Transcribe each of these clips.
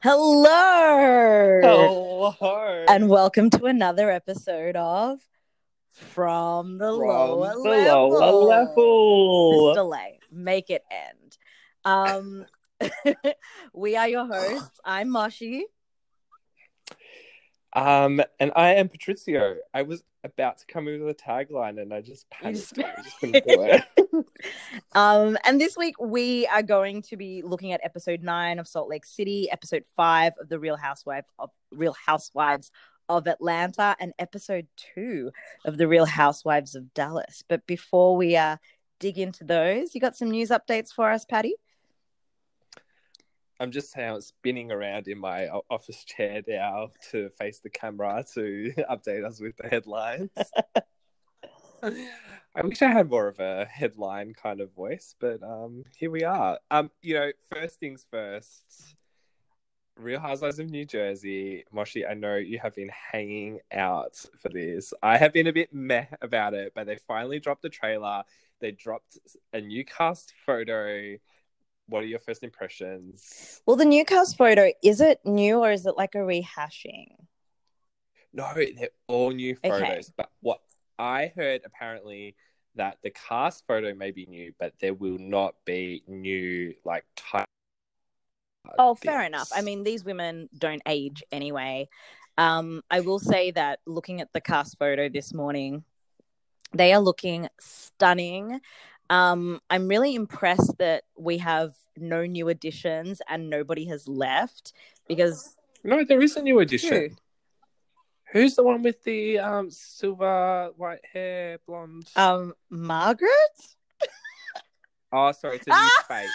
Hello, Hello and welcome to another episode of From the Lower from the lower Level. level. Mr. Lay, make it end. Um, we are your hosts. I'm Moshi. And I am Patrizio. I was about to come in with a tagline and I just You just... panicked and I just couldn't do it. And this week we are going to be looking at episode 9 of Salt Lake City, episode 5 of the Real Housewives of Atlanta, and episode 2 of the Real Housewives of Dallas. But before we dig into those, you got some news updates for us, Patty? I'm just spinning around in my office chair now to face the camera to update us with the headlines. I wish I had more of a headline kind of voice, but here we are. First things first. Real Housewives of New Jersey. Moshi, I know you have been hanging out for this. I have been a bit meh about it, but they finally dropped the trailer. They dropped a new cast photo. What are your first impressions? Well, the new cast photo, is it new or is it like a rehashing? No, they're all new photos. Okay. But what I heard apparently that the cast photo may be new, but there will not be new like type. Oh, fair enough. I mean, these women don't age anyway. I will say that looking at the cast photo this morning, they are looking stunning. I'm really impressed that we have no new additions and nobody has left because No, there is a new addition. who? Who's the one with the silver white hair, blonde? Margaret? Oh, sorry, it's a new face.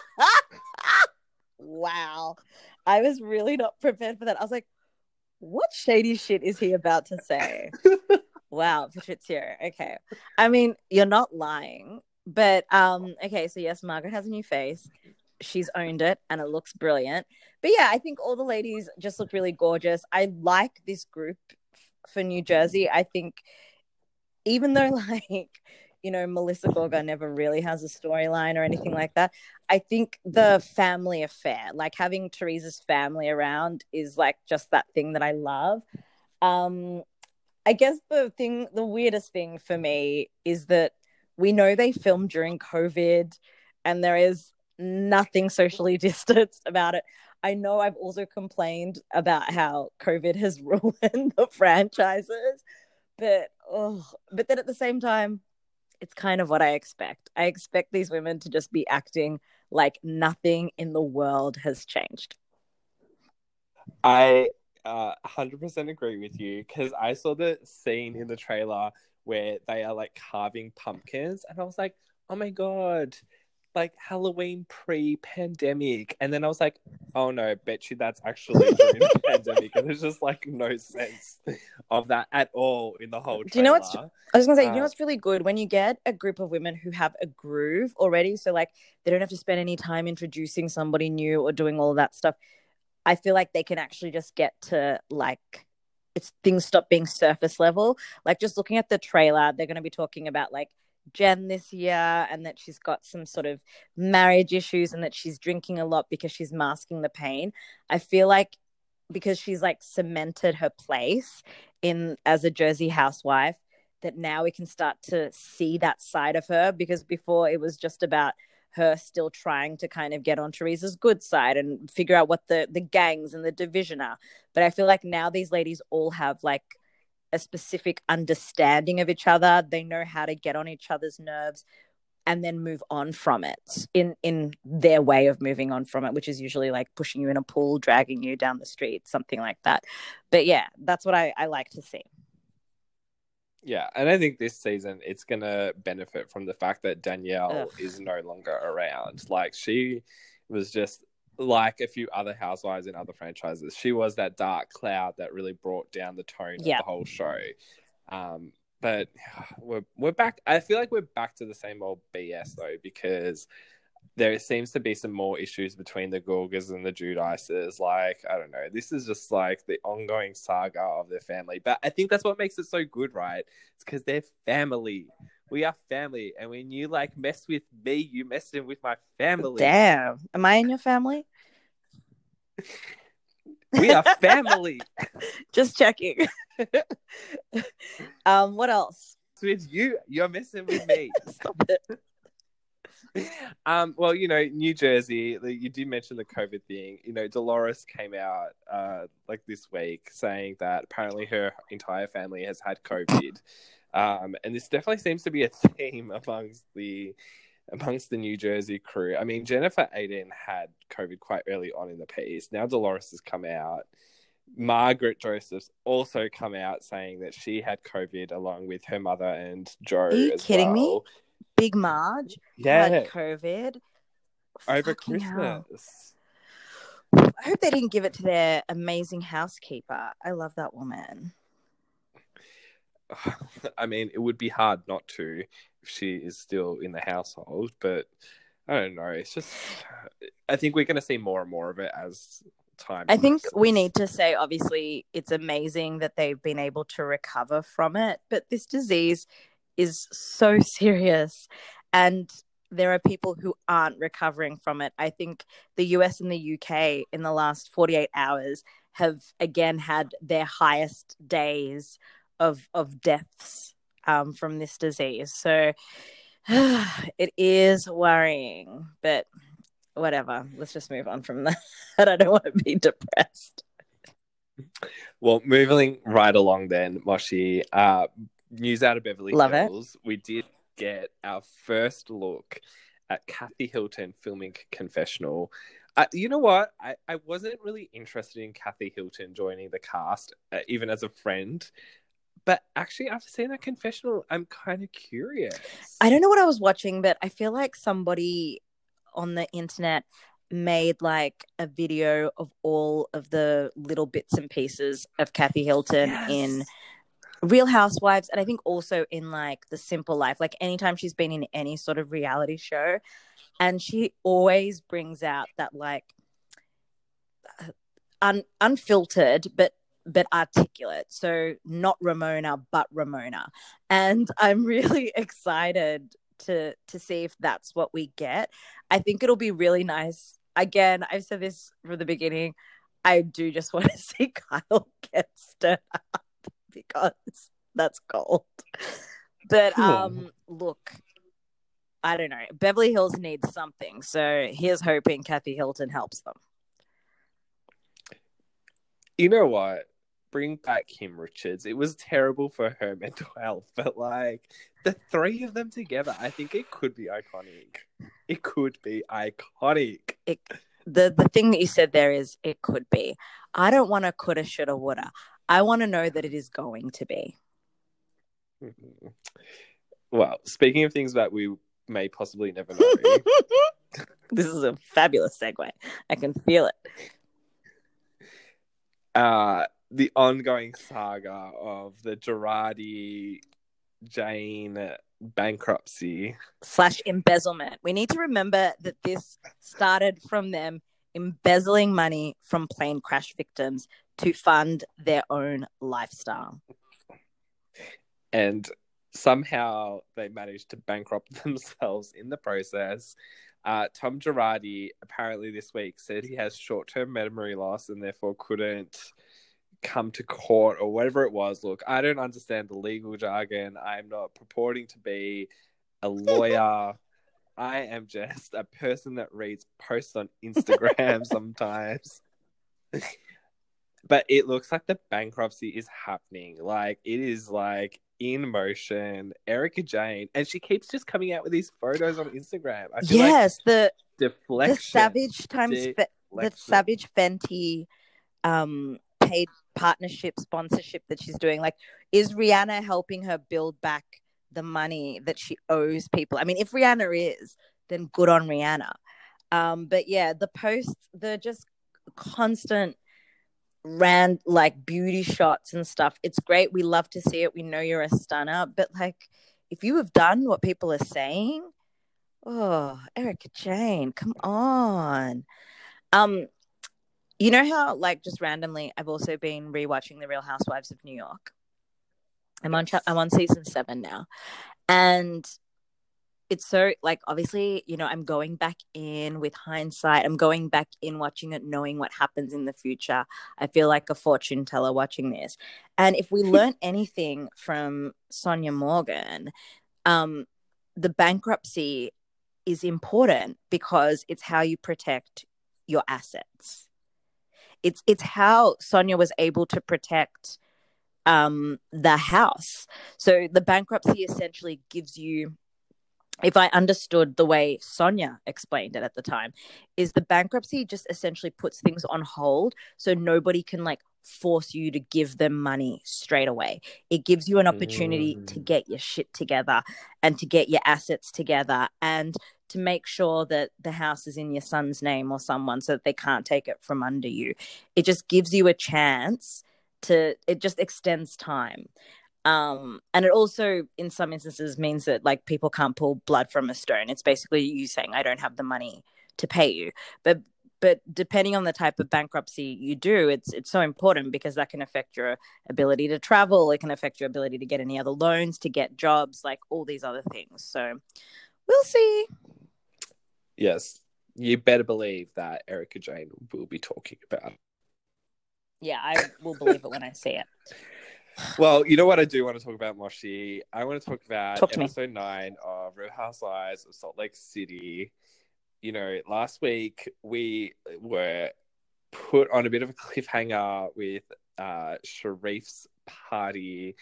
Wow. I was really not prepared for that. I was like, what shady shit is he about to say? Wow, Patrizio. Okay. I mean, you're not lying. But okay, so yes, Margaret has a new face. She's owned it and it looks brilliant. But yeah, I think all the ladies just look really gorgeous. I like this group for New Jersey. I think even though Melissa Gorga never really has a storyline or anything like that, I think the family affair, like having Teresa's family around is like just that thing that I love. I guess the weirdest thing for me is that we know they filmed during COVID and there is nothing socially distanced about it. I know I've also complained about how COVID has ruined the franchises, but then at the same time, it's kind of what I expect. I expect these women to just be acting like nothing in the world has changed. I 100% agree with you because I saw the scene in the trailer where they are like carving pumpkins, and I was like, oh my God, like Halloween pre-pandemic. And then I was like, oh no, bet you that's actually during the pandemic. And there's just like no sense of that at all in the whole trailer. Do you know what's I was gonna say, you know what's really good when you get a group of women who have a groove already, so like they don't have to spend any time introducing somebody new or doing all of that stuff. I feel like they can actually just get to like things stop being surface level. Like just looking at the trailer, they're going to be talking about like Jen this year and that she's got some sort of marriage issues and that she's drinking a lot because she's masking the pain. I feel like because she's like cemented her place in as a Jersey housewife, that now we can start to see that side of her, because before it was just about her still trying to kind of get on Teresa's good side and figure out what the gangs and the division are. But I feel like now these ladies all have like a specific understanding of each other. They know how to get on each other's nerves and then move on from it in their way of moving on from it, which is usually like pushing you in a pool, dragging you down the street, something like that. But yeah, that's what I like to see. Yeah, and I think this season it's gonna benefit from the fact that Danielle is no longer around. Like she was just like a few other housewives in other franchises. She was that dark cloud that really brought down the tone of the whole show. But we're back. I feel like we're back to the same old BS though, because there seems to be some more issues between the Gorgas and the Giudices. Like, I don't know. This is just like the ongoing saga of their family. But I think that's what makes it so good, right? It's because they're family. We are family. And when you like mess with me, you mess in with my family. Damn. Am I in your family? We are family. Just checking. What else? With you, you're messing with me. Stop it. Well, New Jersey, you did mention the COVID thing. Dolores came out like this week saying that apparently her entire family has had COVID. And this definitely seems to be a theme amongst the New Jersey crew. I mean, Jennifer Aiden had COVID quite early on in the piece. Now Dolores has come out. Margaret Joseph's also come out saying that she had COVID along with her mother and Joe. Are you as kidding well. me? Big Marge had COVID over Fucking Christmas. hell. I hope they didn't give it to their amazing housekeeper. I love that woman. I mean, it would be hard not to if she is still in the household, but I don't know. It's just, I think we're going to see more and more of it as time. I think we need to say, obviously, it's amazing that they've been able to recover from it, but this disease is so serious, and there are people who aren't recovering from it. I think the US and the UK in the last 48 hours have again had their highest days of deaths from this disease. So it is worrying, but whatever. Let's just move on from that. I don't want to be depressed. Well, moving right along then, Moshi, news out of Beverly Hills. We did get our first look at Kathy Hilton filming Confessional. You know what? I wasn't really interested in Kathy Hilton joining the cast, even as a friend. But actually, after seeing that Confessional, I'm kind of curious. I don't know what I was watching, but I feel like somebody on the internet made like a video of all of the little bits and pieces of Kathy Hilton in Real Housewives, and I think also in like The Simple Life, like anytime she's been in any sort of reality show, and she always brings out that like unfiltered but articulate. So not Ramona, but Ramona. And I'm really excited to see if that's what we get. I think it'll be really nice. Again, I've said this from the beginning. I do just want to see Kyle get stirred up because that's gold. But look, I don't know. Beverly Hills needs something. So here's hoping Kathy Hilton helps them. You know what? Bring back Kim Richards. It was terrible for her mental health, but like the three of them together, I think it could be iconic. It could be iconic. The thing that you said there is it could be. I don't want to coulda, shoulda, woulda. I want to know that it is going to be. Well, speaking of things that we may possibly never know. This is a fabulous segue. I can feel it. The ongoing saga of the Girardi Jane bankruptcy / embezzlement. We need to remember that this started from them embezzling money from plane crash victims to fund their own lifestyle. And somehow they managed to bankrupt themselves in the process. Tom Girardi apparently this week said he has short-term memory loss and therefore couldn't come to court or whatever it was. Look, I don't understand the legal jargon. I'm not purporting to be a lawyer. I am just a person that reads posts on Instagram sometimes. But it looks like the bankruptcy is happening. Like, it is like in motion. Erika Jayne, and she keeps just coming out with these photos on Instagram. I feel like the deflection, the Savage times the Savage Fenty paid partnership sponsorship that she's doing. Like, is Rihanna helping her build back the money that she owes people? I mean, if Rihanna is, then good on Rihanna. But yeah, the posts, the just constant like beauty shots and stuff. It's great. We love to see it. We know you're a stunner, but like, if you have done what people are saying, oh, Erika Jayne, come on. You know how, like, just randomly, I've also been rewatching The Real Housewives of New York. I'm on season 7 now, and it's so like, obviously, I'm going back in with hindsight. I'm going back in watching it, knowing what happens in the future. I feel like a fortune teller watching this. And if we learn anything from Sonia Morgan, um, the bankruptcy is important because it's how you protect your assets. It's how Sonia was able to protect the house. So the bankruptcy essentially gives you, if I understood the way Sonia explained it at the time, is the bankruptcy just essentially puts things on hold so nobody can like force you to give them money straight away. It gives you an opportunity to get your shit together and to get your assets together and to make sure that the house is in your son's name or someone so that they can't take it from under you. It just gives you a chance it just extends time. And it also, in some instances, means that like people can't pull blood from a stone. It's basically you saying, I don't have the money to pay you. But depending on the type of bankruptcy you do, it's so important because that can affect your ability to travel. It can affect your ability to get any other loans, to get jobs, like all these other things. So we'll see. Yes, you better believe that Erika Jayne will be talking about it. Yeah, I will believe it when I see it. Well, you know what I do want to talk about, Moshi? I want to talk about episode 9 of Real Housewives of Salt Lake City. Last week we were put on a bit of a cliffhanger with Sharif's party.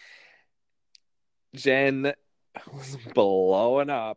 Jen was blowing up.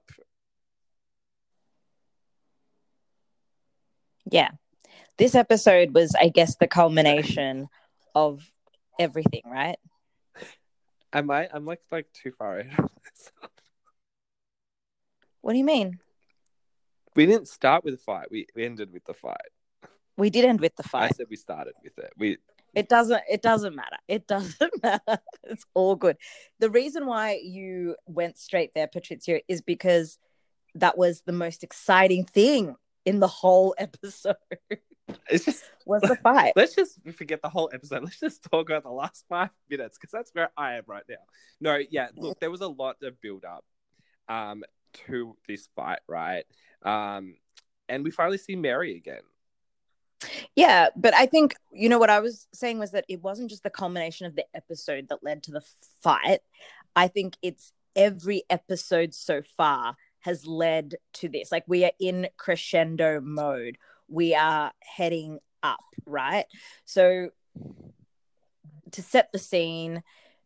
Yeah. This episode was, I guess, the culmination of everything, right? I'm like too far ahead of myself. What do you mean? We didn't start with the fight. We ended with the fight. We did end with the fight. I said we started with it. It doesn't matter. It doesn't matter. It's all good. The reason why you went straight there, Patrizia, is because that was the most exciting thing in the whole episode. It's just was the fight. Let's just forget the whole episode. Let's just talk about the last 5 minutes because that's where I am right now. No, yeah, look, there was a lot of build up to this fight, right? And we finally see Mary again. Yeah, but I think, what I was saying was that it wasn't just the culmination of the episode that led to the fight. I think it's every episode so far has led to this. Like, we are in crescendo mode. We are heading up, right? So to set the scene,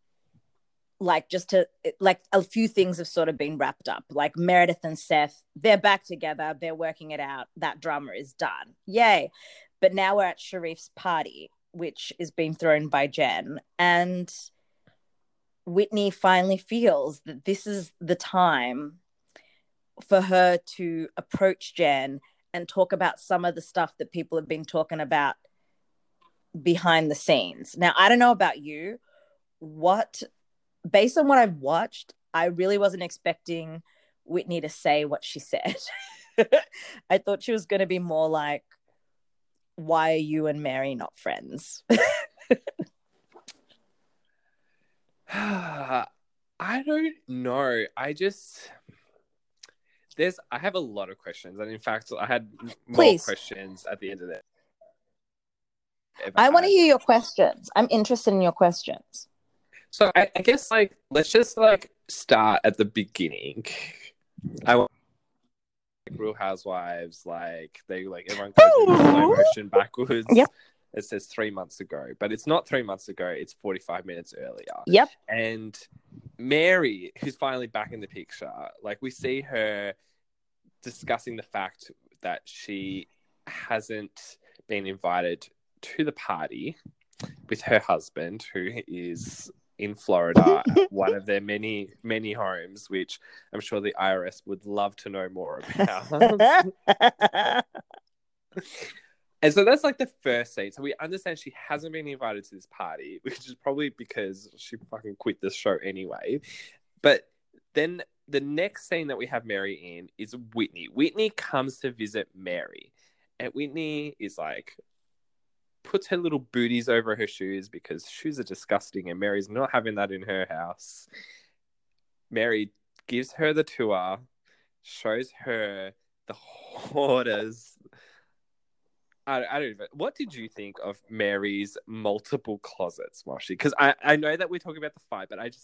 a few things have sort of been wrapped up. Like Meredith and Seth, they're back together. They're working it out. That drama is done. Yay. But now we're at Sharif's party, which is being thrown by Jen. And Whitney finally feels that this is the time for her to approach Jen and talk about some of the stuff that people have been talking about behind the scenes. Now, I don't know about you. Based on what I've watched, I really wasn't expecting Whitney to say what she said. I thought she was going to be more like, why are you and Mary not friends? I don't know. I have a lot of questions. And in fact, I had more questions at the end of it. I want to hear your questions. I'm interested in your questions. So I guess let's just start at the beginning. I want Real Housewives, everyone goes in slow motion backwards. Yep. It says 3 months ago, but it's not 3 months ago. It's 45 minutes earlier. Yep. And Mary, who's finally back in the picture, we see her discussing the fact that she hasn't been invited to the party with her husband, who is in Florida, one of their many, many homes, which I'm sure the IRS would love to know more about. And so that's the first scene. So we understand she hasn't been invited to this party, which is probably because she fucking quit the show anyway. But then the next scene that we have Mary in is Whitney. Whitney comes to visit Mary. And Whitney is puts her little booties over her shoes because shoes are disgusting and Mary's not having that in her house. Mary gives her the tour. shows her the hoarders. I don't even. What did you think of Mary's multiple closets, Moshi? Because I know that we're talking about the fight, but I just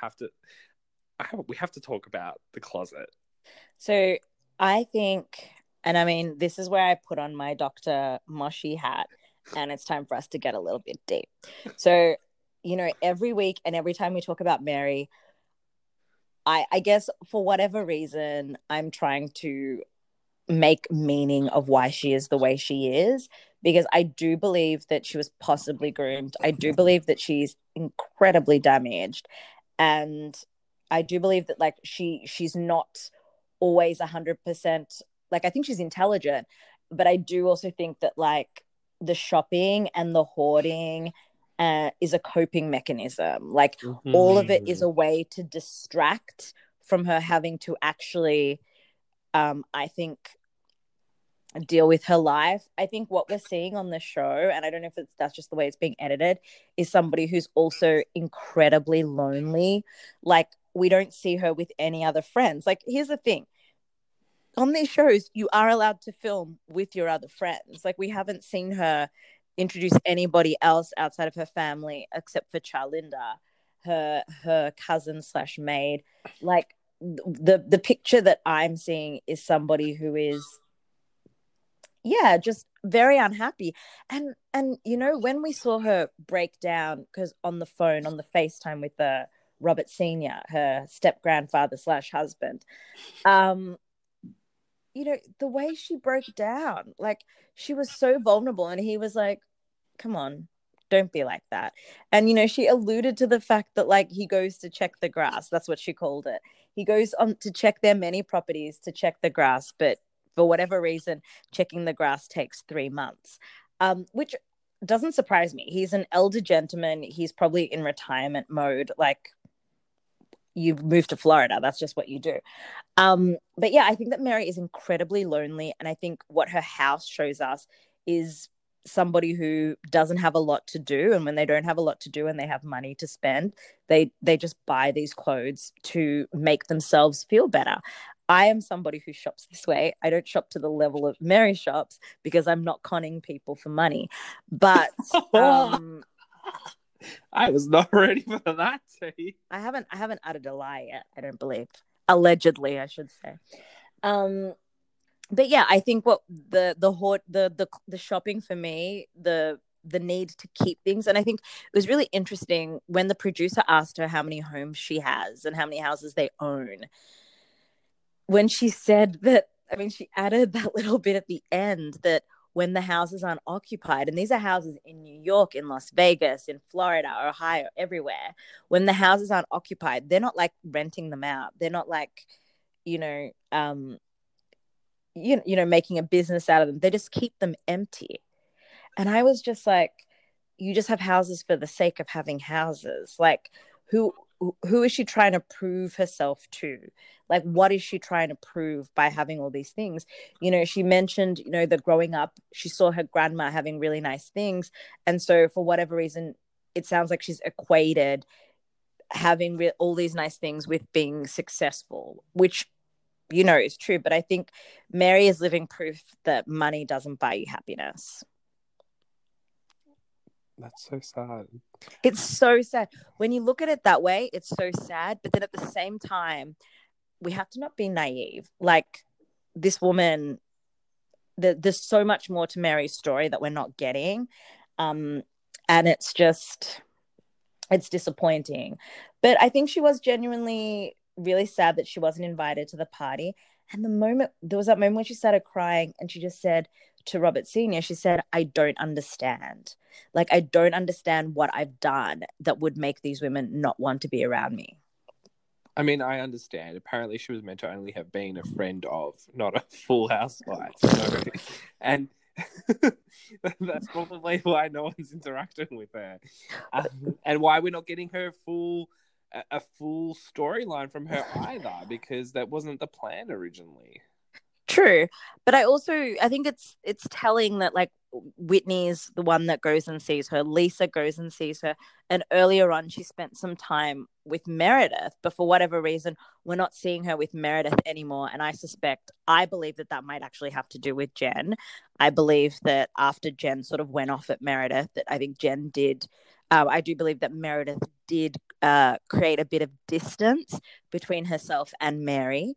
we have to talk about the closet. So I think, and I mean, this is where I put on my Dr. Moshi hat, and it's time for us to get a little bit deep. So, every week and every time we talk about Mary, I guess for whatever reason, I'm trying to make meaning of why she is the way she is, because I do believe that she was possibly groomed. I do believe that she's incredibly damaged, and I do believe that she's not always 100%. Like, I think she's intelligent, but I do also think that the shopping and the hoarding is a coping mechanism. Like, all of it is a way to distract from her having to actually I think deal with her life. I think what we're seeing on the show, and I don't know if that's just the way it's being edited, is somebody who's also incredibly lonely. Like, we don't see her with any other friends. Like, here's the thing. On these shows, you are allowed to film with your other friends. Like, we haven't seen her introduce anybody else outside of her family except for Charlinda, her cousin / maid. Like, the picture that I'm seeing is somebody who is just very unhappy. And when we saw her break down, because on the phone, on the FaceTime with Robert Senior, her step grandfather / husband, the way she broke down, like, she was so vulnerable, and he was like, come on, don't be like that. And she alluded to the fact that he goes to check the grass. That's what she called it. He goes on to check their many properties to check the grass, but for whatever reason, checking the grass takes 3 months, which doesn't surprise me. He's an elder gentleman. He's probably in retirement mode. Like, you move to Florida. That's just what you do. But yeah, I think that Mary is incredibly lonely. And I think what her house shows us is somebody who doesn't have a lot to do. And when they don't have a lot to do and they have money to spend, they just buy these clothes to make themselves feel better. I am somebody who shops this way. I don't shop to the level of Mary shops because I'm not conning people for money. But I was not ready for that, T. I haven't uttered a lie yet, I don't believe. Allegedly, I should say. But yeah, I think what the shopping for me, the need to keep things. And I think it was really interesting when the producer asked her how many homes she has and how many houses they own. When she said that, I mean, she added that little bit at the end that when the houses aren't occupied, and these are houses in New York, in Las Vegas, in Florida, Ohio, everywhere, when the houses aren't occupied, they're not renting them out. They're not making a business out of them. They just keep them empty. And I was just like, you just have houses for the sake of having houses. Like, who is she trying to prove herself to? Like, what is she trying to prove by having all these things? She mentioned, that growing up, she saw her grandma having really nice things. And so for whatever reason, it sounds like she's equated having all these nice things with being successful, which, is true. But I think Mary is living proof that money doesn't buy you happiness. That's so sad. It's so sad. When you look at it that way, it's so sad. But then at the same time, we have to not be naive. Like, this woman, there's so much more to Mary's story that we're not getting. And it's disappointing. But I think she was genuinely really sad that she wasn't invited to the party. And there was that moment when she started crying and she just said to Robert Senior, she said, I don't understand. Like, I don't understand what I've done that would make these women not want to be around me. I mean, I understand. Apparently she was meant to only have been a friend of, not a full housewife. So, and that's probably why no one's interacting with her. And why we're not getting her a full storyline from her either, because that wasn't the plan originally. True. But I think it's telling that, like, Whitney's the one that goes and sees her. Lisa goes and sees her. And earlier on, she spent some time with Meredith, but for whatever reason, we're not seeing her with Meredith anymore. And I believe that might actually have to do with Jen. I believe that after Jen sort of went off at Meredith, that I think Jen did. I do believe that Meredith did create a bit of distance between herself and Mary.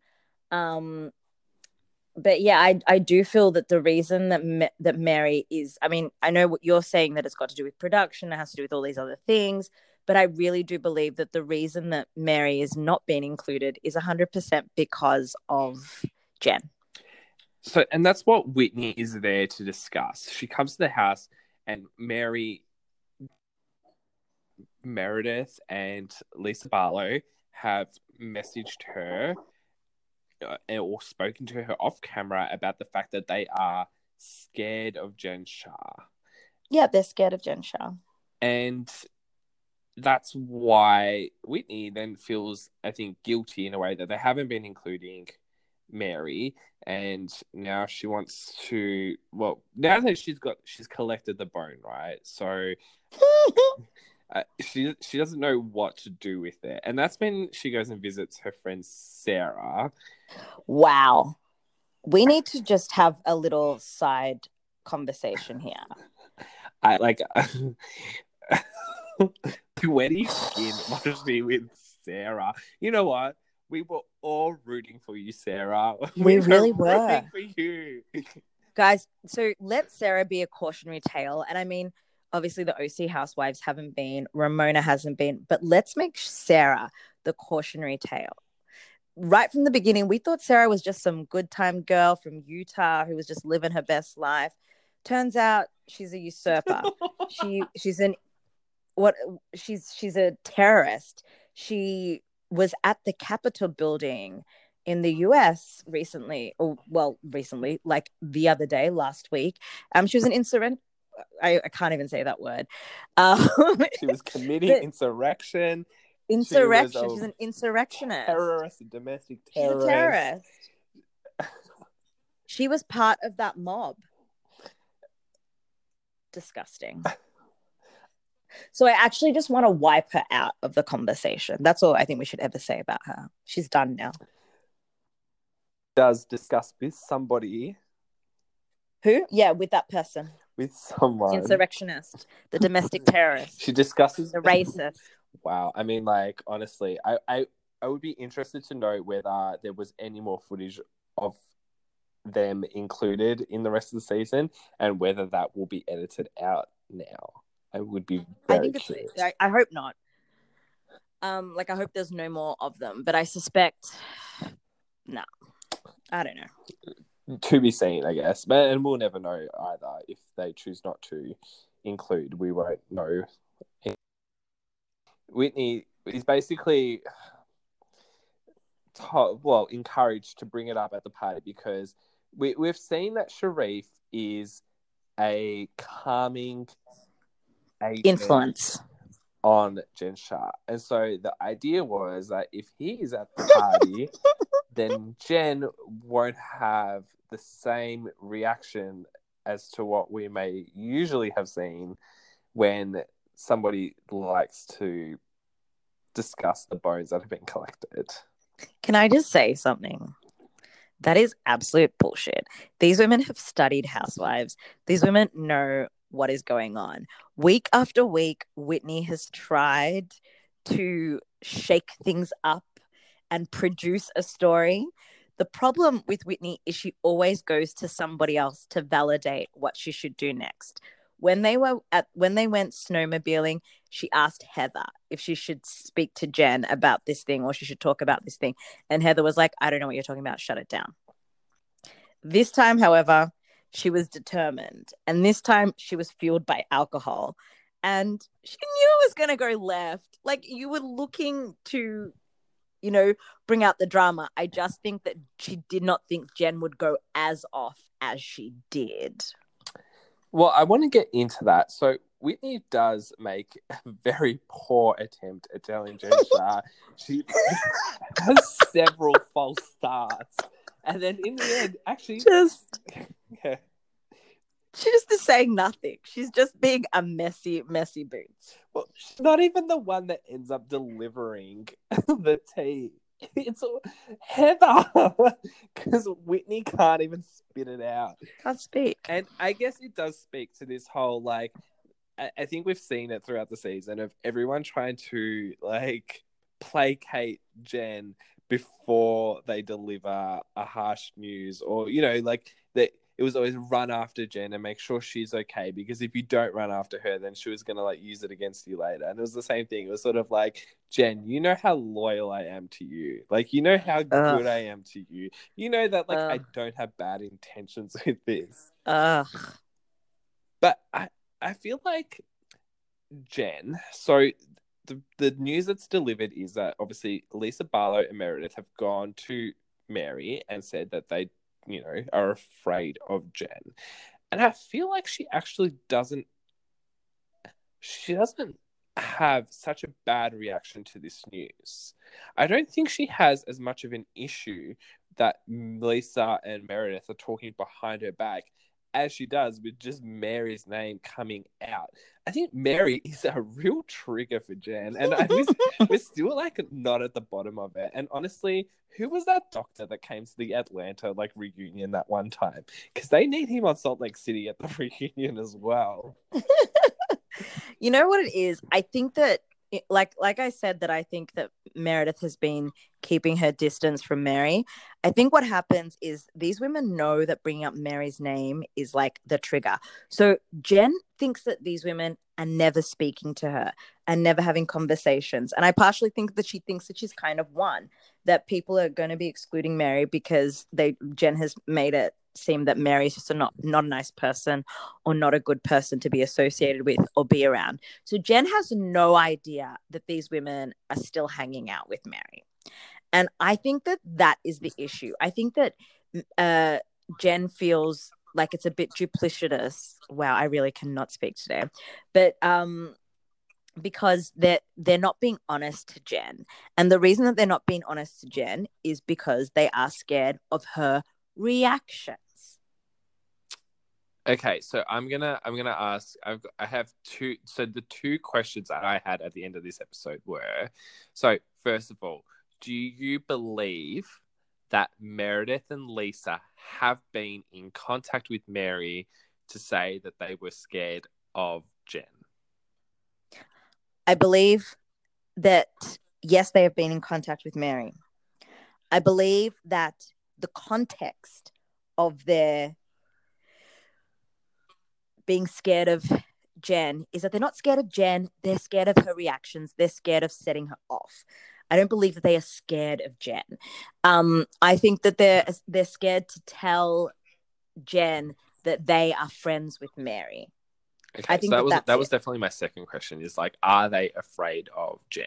But yeah, I do feel that the reason that Mary is, I mean, I know what you're saying, that it's got to do with production, it has to do with all these other things, but I really do believe that the reason that Mary is not being included is 100% because of Jen. So, and that's what Whitney is there to discuss. She comes to the house and Meredith and Lisa Barlow have messaged her or spoken to her off camera about the fact that they are scared of Jen Shah. Yeah, they're scared of Jen Shah. And that's why Whitney then feels, I think, guilty in a way that they haven't been including Mary. And now she wants to, well, now that she's collected the bone, right? So she doesn't know what to do with it. And that's when she goes and visits her friend Sarah. Wow. We need to just have a little side conversation here. When you begin mostly with Sarah, you know what? We were all rooting for you, Sarah. We really were rooting for you. Guys, so let Sarah be a cautionary tale. And I mean, obviously the OC housewives haven't been, Ramona hasn't been, but let's make Sarah the cautionary tale. Right from the beginning, we thought Sarah was just some good time girl from Utah who was just living her best life. Turns out she's a usurper. she's a terrorist. She was at the Capitol building in the US recently, like the other day, last week. She was an insurgent. I can't even say that word. She was committing insurrection. She's an insurrectionist. Terrorist, a domestic terrorist. She's a terrorist. She was part of that mob. Disgusting. So I actually just want to wipe her out of the conversation. That's all I think we should ever say about her. She's done now. Does discuss with somebody. Who? Yeah, with that person. With someone. Insurrectionist. The domestic terrorist. She discusses. The racist. Wow. I mean, like, honestly, I would be interested to know whether there was any more footage of them included in the rest of the season and whether that will be edited out now. I would be very curious. I hope not. I hope there's no more of them, but I suspect, no. I don't know. To be seen, I guess. And we'll never know either. If they choose not to include, we won't know. Whitney is basically encouraged to bring it up at the party because we've seen that Sharrieff is a calming influence on Jen Shah. And so the idea was that if he is at the party, then Jen won't have the same reaction as to what we may usually have seen when somebody likes to discuss the bones that have been collected. Can I just say something? That is absolute bullshit. These women have studied housewives. These women know what is going on. Week after week, Whitney has tried to shake things up and produce a story. The problem with Whitney is she always goes to somebody else to validate what she should do next. When they went snowmobiling, she asked Heather if she should speak to Jen about this thing or she should talk about this thing. And Heather was like, I don't know what you're talking about. Shut it down. This time, however, she was determined. And this time she was fueled by alcohol. And she knew it was going to go left. Like, you were looking to, bring out the drama. I just think that she did not think Jen would go as off as she did. Well, I want to get into that. So Whitney does make a very poor attempt at telling Jen Shah. She has several false starts. And then in the end, actually... She just is saying nothing. She's just being a messy boots. Well, she's not even the one that ends up delivering the tea. It's Heather, because Whitney can't even spit it out. Can't speak. And I guess it does speak to this whole, like, I think we've seen it throughout the season of everyone trying to, like, placate Jen before they deliver a harsh news, or, you know, like, that it was always run after Jen and make sure she's okay, because if you don't run after her, then she was going to, like, use it against you later. And it was the same thing. It was sort of like, Jen, you know how loyal I am to you. Like, you know how good I am to you. You know that, like, I don't have bad intentions with this. But I feel like Jen, so the news that's delivered is that obviously Lisa Barlow and Meredith have gone to Mary and said that they, you know, are afraid of Jen. And I feel like she actually doesn't have such a bad reaction to this news. I don't think she has as much of an issue that Lisa and Meredith are talking behind her back as she does with just Mary's name coming out. I think Mary is a real trigger for Jen, and we're still, like, not at the bottom of it. And honestly, who was that doctor that came to the Atlanta, like, reunion that one time? Because they need him on Salt Lake City at the reunion as well. You know what it is? I think that, like I said, that I think that Meredith has been keeping her distance from Mary. I think what happens is these women know that bringing up Mary's name is, like, the trigger. So Jen thinks that these women are never speaking to her and never having conversations. And I partially think that she thinks that she's kind of won, that people are going to be excluding Mary because Jen has made it seem that Mary is just not a nice person or not a good person to be associated with or be around. So Jen has no idea that these women are still hanging out with Mary. And I think that is the issue. I think that Jen feels like it's a bit duplicitous. Wow, I really cannot speak today. But because they're not being honest to Jen. And the reason that they're not being honest to Jen is because they are scared of her reactions. Okay, so I'm gonna ask. I have two. So the two questions that I had at the end of this episode were: so first of all, do you believe that Meredith and Lisa have been in contact with Mary to say that they were scared of Jen? I believe that, yes, they have been in contact with Mary. I believe that the context of their being scared of Jen is that they're not scared of Jen. They're scared of her reactions. They're scared of setting her off. I don't believe that they are scared of Jen. I think that they're scared to tell Jen that they are friends with Mary. Okay, I think so that was definitely my second question. Is, like, are they afraid of Jen?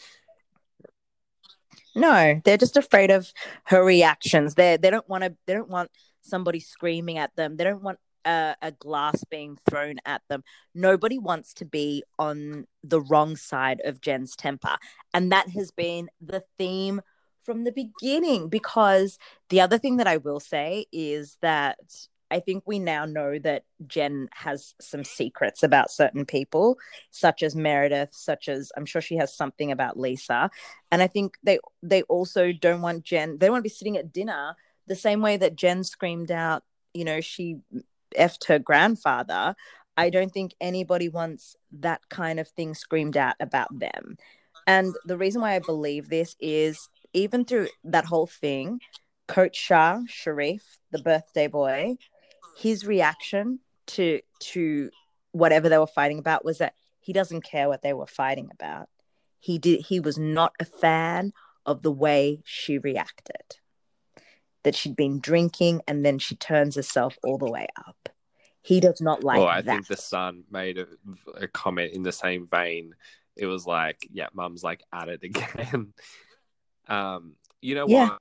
No, they're just afraid of her reactions. They don't want somebody screaming at them. They don't want a glass being thrown at them. Nobody wants to be on the wrong side of Jen's temper. And that has been the theme from the beginning, because the other thing that I will say is that I think we now know that Jen has some secrets about certain people, such as Meredith, such as, I'm sure she has something about Lisa. And I think they also don't want Jen, they don't want to be sitting at dinner the same way that Jen screamed out, you know, she effed her grandfather. I don't think anybody wants that kind of thing screamed out about them. And the reason why I believe this is, even through that whole thing, Coach Sharif, the birthday boy, his reaction to whatever they were fighting about was that he doesn't care what they were fighting about. He was not a fan of the way she reacted. That she'd been drinking and then she turns herself all the way up. He does not like that. Well, I think the Sun made a comment in the same vein. It was like, yeah, Mum's, like, at it again. You know what?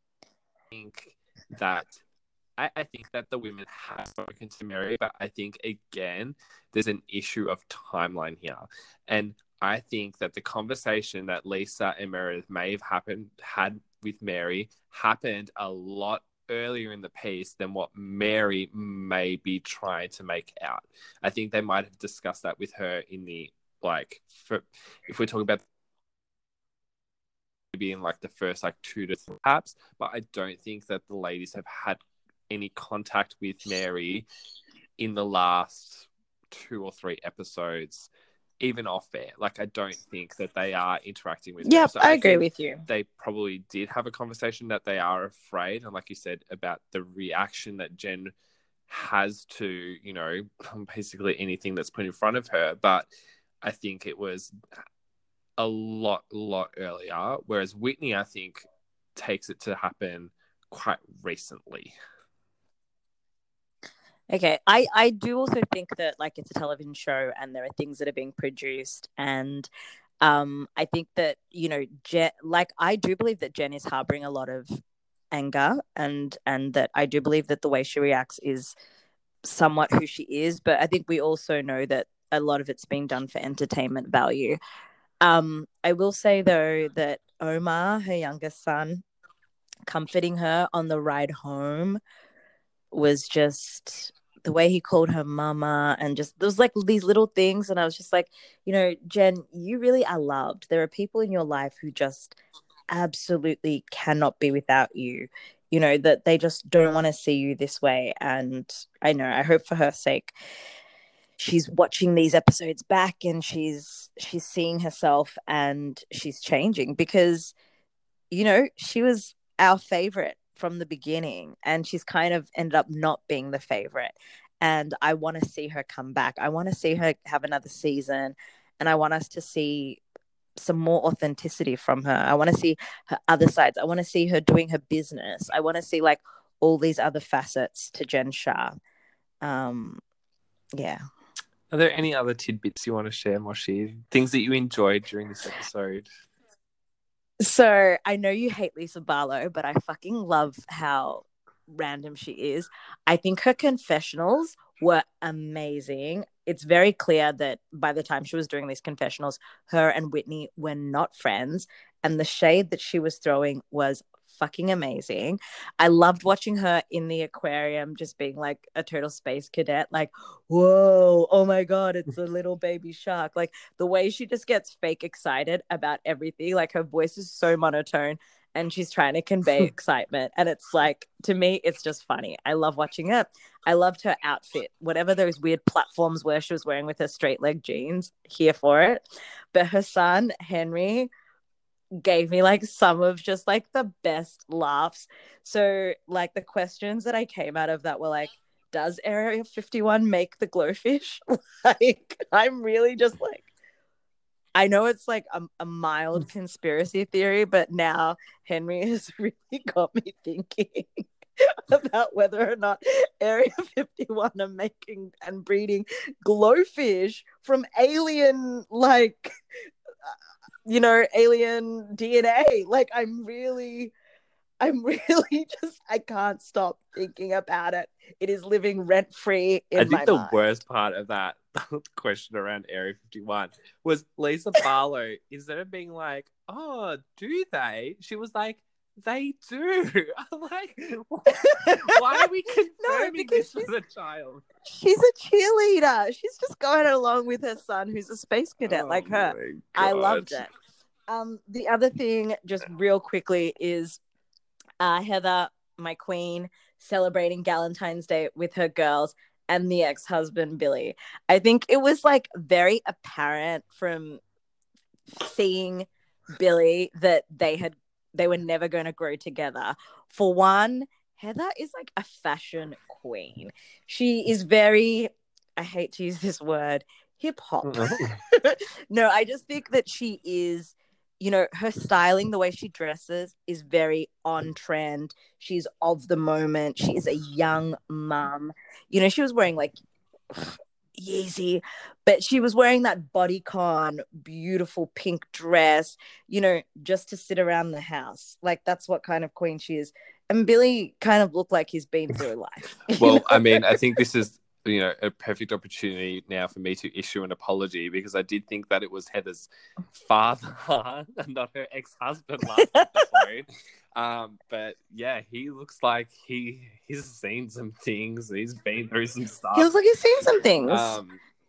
I think that the women have spoken to Mary, but I think, again, there's an issue of timeline here. And I think that the conversation that Lisa and Meredith may have had with Mary happened a lot earlier in the piece than what Mary may be trying to make out. I think they might have discussed that with her in the, like, if we're talking about maybe in like the first like 2 to 3 perhaps, but I don't think that the ladies have had any contact with Mary in the last 2 or 3 episodes, even off air. Like, I don't think that they are interacting with her. Yep, So I I agree think with you. they probably did have a conversation that they are afraid, and like you said, about the reaction that Jen has to, you know, basically anything that's put in front of her. But I think it was a lot earlier, whereas Whitney, I think, takes it to happen quite recently. Okay, I do also think that like it's a television show and there are things that are being produced, and I think that, you know, Jen, like I do believe that Jen is harboring a lot of anger, and that I do believe that the way she reacts is somewhat who she is, but I think we also know that a lot of it's being done for entertainment value. I will say though that Omar, her youngest son, comforting her on the ride home was just the way he called her mama, and just there was like these little things, and I was just like, you know, Jen, you really are loved. There are people in your life who just absolutely cannot be without you, you know, that they just don't want to see you this way. And I know, I hope for her sake she's watching these episodes back and she's seeing herself and she's changing, because you know, she was our favorite from the beginning, and she's kind of ended up not being the favorite. And I want to see her come back. I want to see her have another season, and I want us to see some more authenticity from her. I want to see her other sides. I want to see her doing her business. I want to see like all these other facets to Jen Shah. Um, yeah. Are there any other tidbits you want to share, Moshi? Things that you enjoyed during this episode? So I know you hate Lisa Barlow, but I fucking love how random she is. I think her confessionals were amazing. It's very clear that by the time she was doing these confessionals, her and Whitney were not friends. And the shade that she was throwing was fucking amazing. I loved watching her in the aquarium, just being like a total space cadet, like, whoa, oh my God, it's a little baby shark. Like the way she just gets fake excited about everything, like her voice is so monotone and she's trying to convey excitement. And it's like, to me, it's just funny. I love watching it. I loved her outfit, whatever those weird platforms were she was wearing with her straight leg jeans, here for it. But her son, Henry, gave me like some of just like the best laughs. So like the questions that I came out of that were like, does Area 51 make the glowfish? Like, I'm really just like, I know it's like a mild conspiracy theory, but now Henry has really got me thinking about whether or not Area 51 are making and breeding glowfish from alien, like, you know, alien DNA. Like, I'm really just, I can't stop thinking about it. It is living rent free I in think my the mind. worst part of that question around Area 51 was Lisa Barlow, instead of being like, oh, do they? She was like, they do. I'm like, why are we confirming this for the child? She's a cheerleader. She's just going along with her son, who's a space cadet like her. I loved it. The other thing, just real quickly, is Heather, my queen, celebrating Valentine's Day with her girls and the ex-husband Billy. I think it was like very apparent from seeing Billy that they were never going to grow together. For one, Heather is like a fashion queen. She is very, I hate to use this word, hip hop. No, I just think that she is, you know, her styling, the way she dresses is very on trend. She's of the moment. She is a young mum. You know, she was wearing like Yeezy, but she was wearing that bodycon, beautiful pink dress, you know, just to sit around the house. Like, that's what kind of queen she is. And Billy kind of looked like he's been through life. Well, I mean, I think this is a perfect opportunity now for me to issue an apology, because I did think that it was Heather's father and not her ex-husband last episode. But yeah, he looks like he's seen some things. He's been through some stuff. He looks like he's seen some things.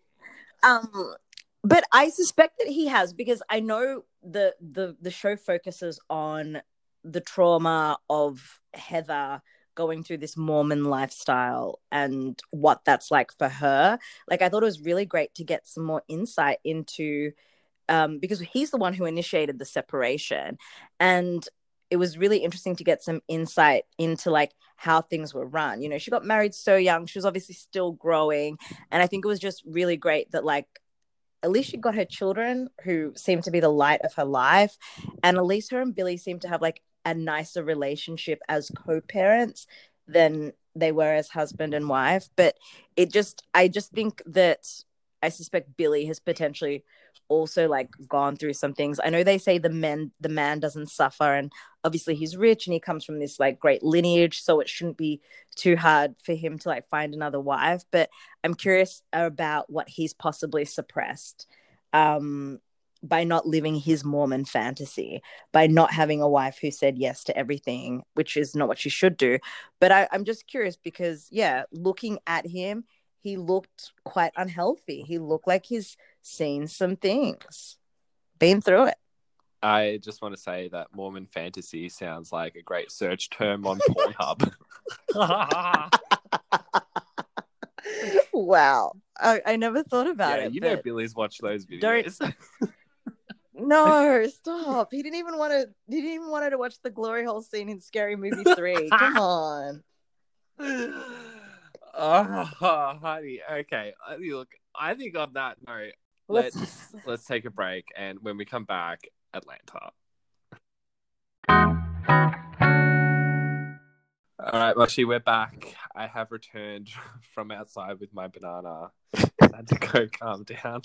But I suspect that he has, because I know the show focuses on the trauma of Heather going through this Mormon lifestyle and what that's like for her. Like, I thought it was really great to get some more insight into, because he's the one who initiated the separation, and it was really interesting to get some insight into like how things were run. You know, she got married so young. She was obviously still growing. And I think it was just really great that like, at least she got her children, who seemed to be the light of her life. And at least her and Billy seemed to have like a nicer relationship as co-parents than they were as husband and wife. But I just think that I suspect Billy has potentially also like gone through some things. I know they say the man doesn't suffer, and obviously he's rich and he comes from this like great lineage, so it shouldn't be too hard for him to like find another wife. But I'm curious about what he's possibly suppressed by not living his Mormon fantasy, by not having a wife who said yes to everything, which is not what she should do. But I'm just curious because, yeah, looking at him, he looked quite unhealthy. He looked like he's seen some things, been through it. I just want to say that Mormon fantasy sounds like a great search term on Pornhub. Wow. I never thought about it. You know Billy's watched those videos. No, stop. He didn't even want her to watch the glory hole scene in Scary Movie 3. Come on. Oh, honey. Okay. Look, I think on that note, let's take a break, and when we come back, Atlanta. All right, Moshi, we're back. I have returned from outside with my banana. I had to go calm down.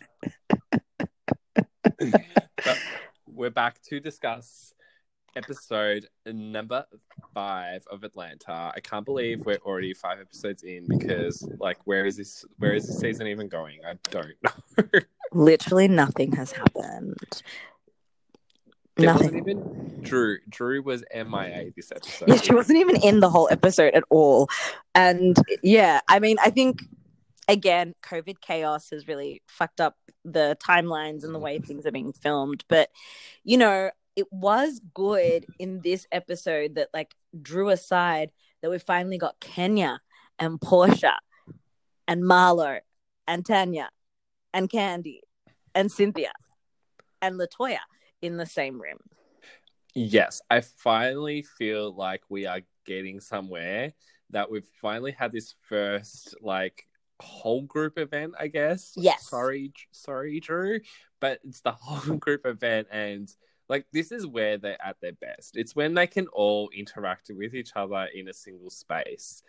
But we're back to discuss episode number 5 of Atlanta. I can't believe we're already 5 episodes in, because like, where is this season even going? I don't know. Literally nothing has happened. There wasn't even Drew. Drew was MIA this episode. Yeah, she wasn't even in the whole episode at all. And yeah, I mean, I think again, COVID chaos has really fucked up the timelines and the way things are being filmed. But you know, it was good in this episode that like drew aside that we finally got Kenya and Portia and Marlo and Tanya and Candy and Cynthia and Latoya in the same room. Yes, I finally feel like we are getting somewhere, that we've finally had this first like whole group event, I guess. Yes. Sorry, Drew, but it's the whole group event, and like, this is where they're at their best. It's when they can all interact with each other in a single space.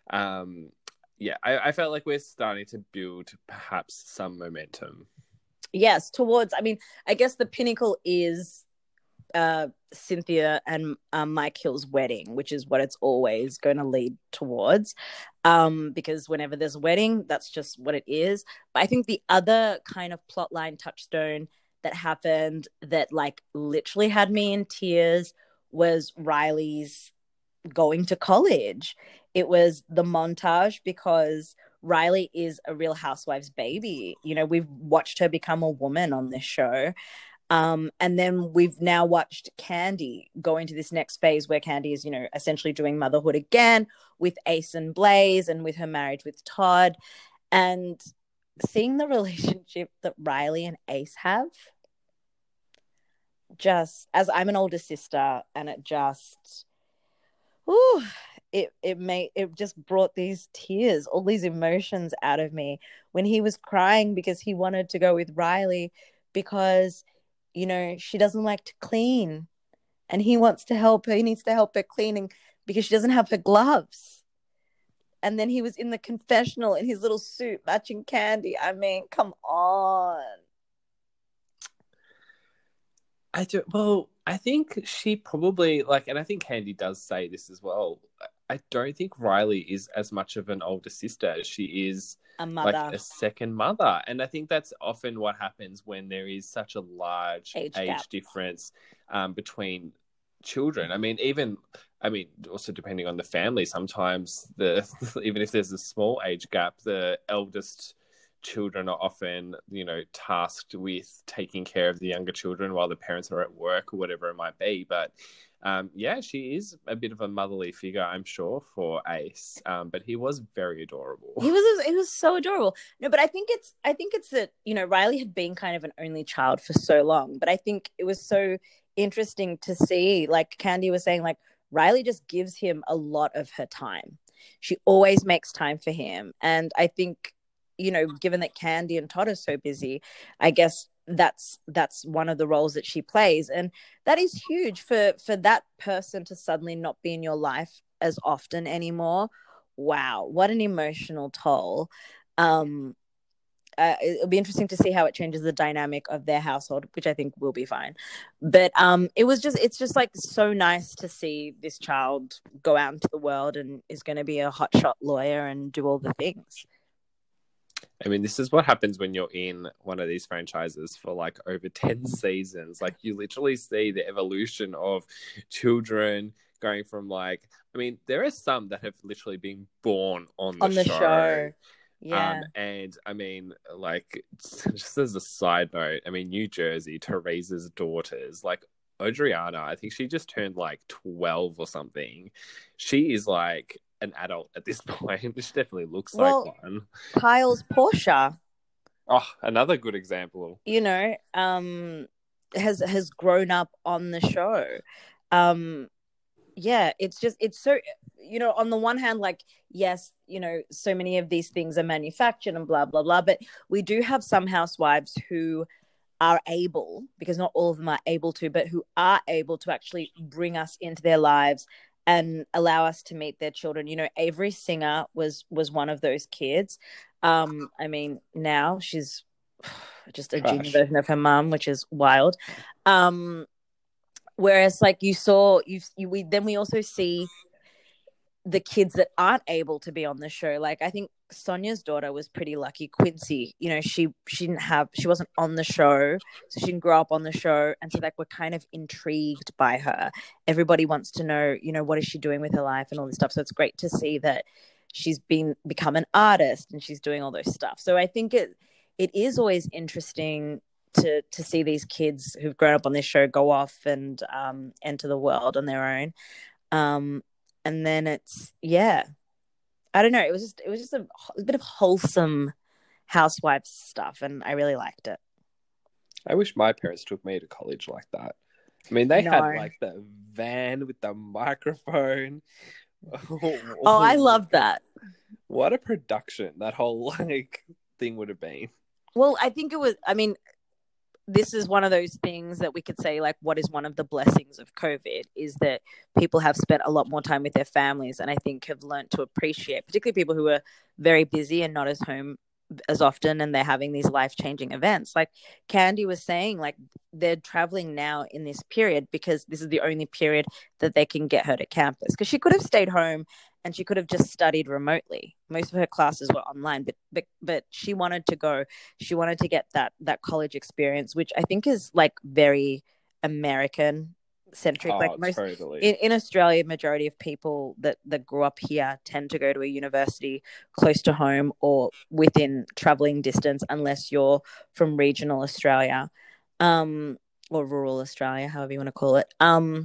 I felt like we're starting to build perhaps some momentum. Yes, towards, I mean, I guess the pinnacle is Cynthia and Mike Hill's wedding, which is what it's always going to lead towards. Because whenever there's a wedding, that's just what it is. But I think the other kind of plotline touchstone that happened that like literally had me in tears was Riley's going to college. It was the montage, because Riley is a Real Housewives baby. You know, we've watched her become a woman on this show. And then we've now watched Candy go into this next phase where Candy is, you know, essentially doing motherhood again with Ace and Blaze and with her marriage with Todd. And seeing the relationship that Riley and Ace have, just as I'm an older sister, and it just, it just brought these tears, all these emotions out of me when he was crying because he wanted to go with Riley because, you know, she doesn't like to clean and he wants to help her. He needs to help her cleaning because she doesn't have her gloves. And then he was in the confessional in his little suit matching Candy. I mean, come on. I think she probably, like, and I think Candy does say this as well, I don't think Riley is as much of an older sister as she is A like mother a second mother. And I think that's often what happens when there is such a large age gap. age difference between children. I mean, also depending on the family, sometimes even if there's a small age gap, the eldest children are often, tasked with taking care of the younger children while the parents are at work or whatever it might be. But yeah, she is a bit of a motherly figure, I'm sure, for Ace. But he was very adorable. He was so adorable. No, but I think it's that, Riley had been kind of an only child for so long, but I think it was so interesting to see, like Candy was saying, like Riley just gives him a lot of her time. She always makes time for him. And I think, given that Candy and Todd are so busy, I guess that's one of the roles that she plays. And that is huge for that person to suddenly not be in your life as often anymore. Wow, what an emotional toll. It'll be interesting to see how it changes the dynamic of their household, which I think will be fine. But it's just like so nice to see this child go out into the world and is going to be a hotshot lawyer and do all the things. I mean, this is what happens when you're in one of these franchises for like over 10 seasons. Like, you literally see the evolution of children going from there are some that have literally been born on the show. Yeah. And I mean, like, just as a side note, I mean, New Jersey, Teresa's daughters, like Adriana, I think she just turned like 12 or something. She is like an adult at this point. She definitely looks like one. Kyle's Portia. Oh, another good example. Has grown up on the show. Yeah, it's so, on the one hand, like, yes, so many of these things are manufactured and blah, blah, blah, but we do have some housewives who are able, because not all of them are able to, but who are able to actually bring us into their lives and allow us to meet their children. Avery Singer was one of those kids. I mean, now she's just a junior version of her mum, which is wild. Whereas, like, we also see the kids that aren't able to be on the show. Like, I think Sonia's daughter was pretty lucky. Quincy, she wasn't on the show, so she didn't grow up on the show, and so like we're kind of intrigued by her. Everybody wants to know, what is she doing with her life and all this stuff. So it's great to see that she's become an artist and she's doing all those stuff. So I think it is always interesting to see these kids who've grown up on this show go off and enter the world on their own. And then I don't know. It was just a bit of wholesome housewives stuff, and I really liked it. I wish my parents took me to college like that. I mean, they had like the van with the microphone. Oh, I love that. What a production that whole thing would have been. Well, I think it was. I mean, this is one of those things that we could say, like, what is one of the blessings of COVID is that people have spent a lot more time with their families, and I think have learned to appreciate, particularly people who are very busy and not as home as often, and they're having these life-changing events. Like Candy was saying, like, they're traveling now in this period because this is the only period that they can get her to campus, because she could have stayed home and she could have just studied remotely. Most of her classes were online, but she wanted to go. She wanted to get that college experience, which I think is like very American centric. Like most totally. in Australia, majority of people that grew up here tend to go to a university close to home or within traveling distance, unless you're from regional Australia, or rural Australia, however you want to call it.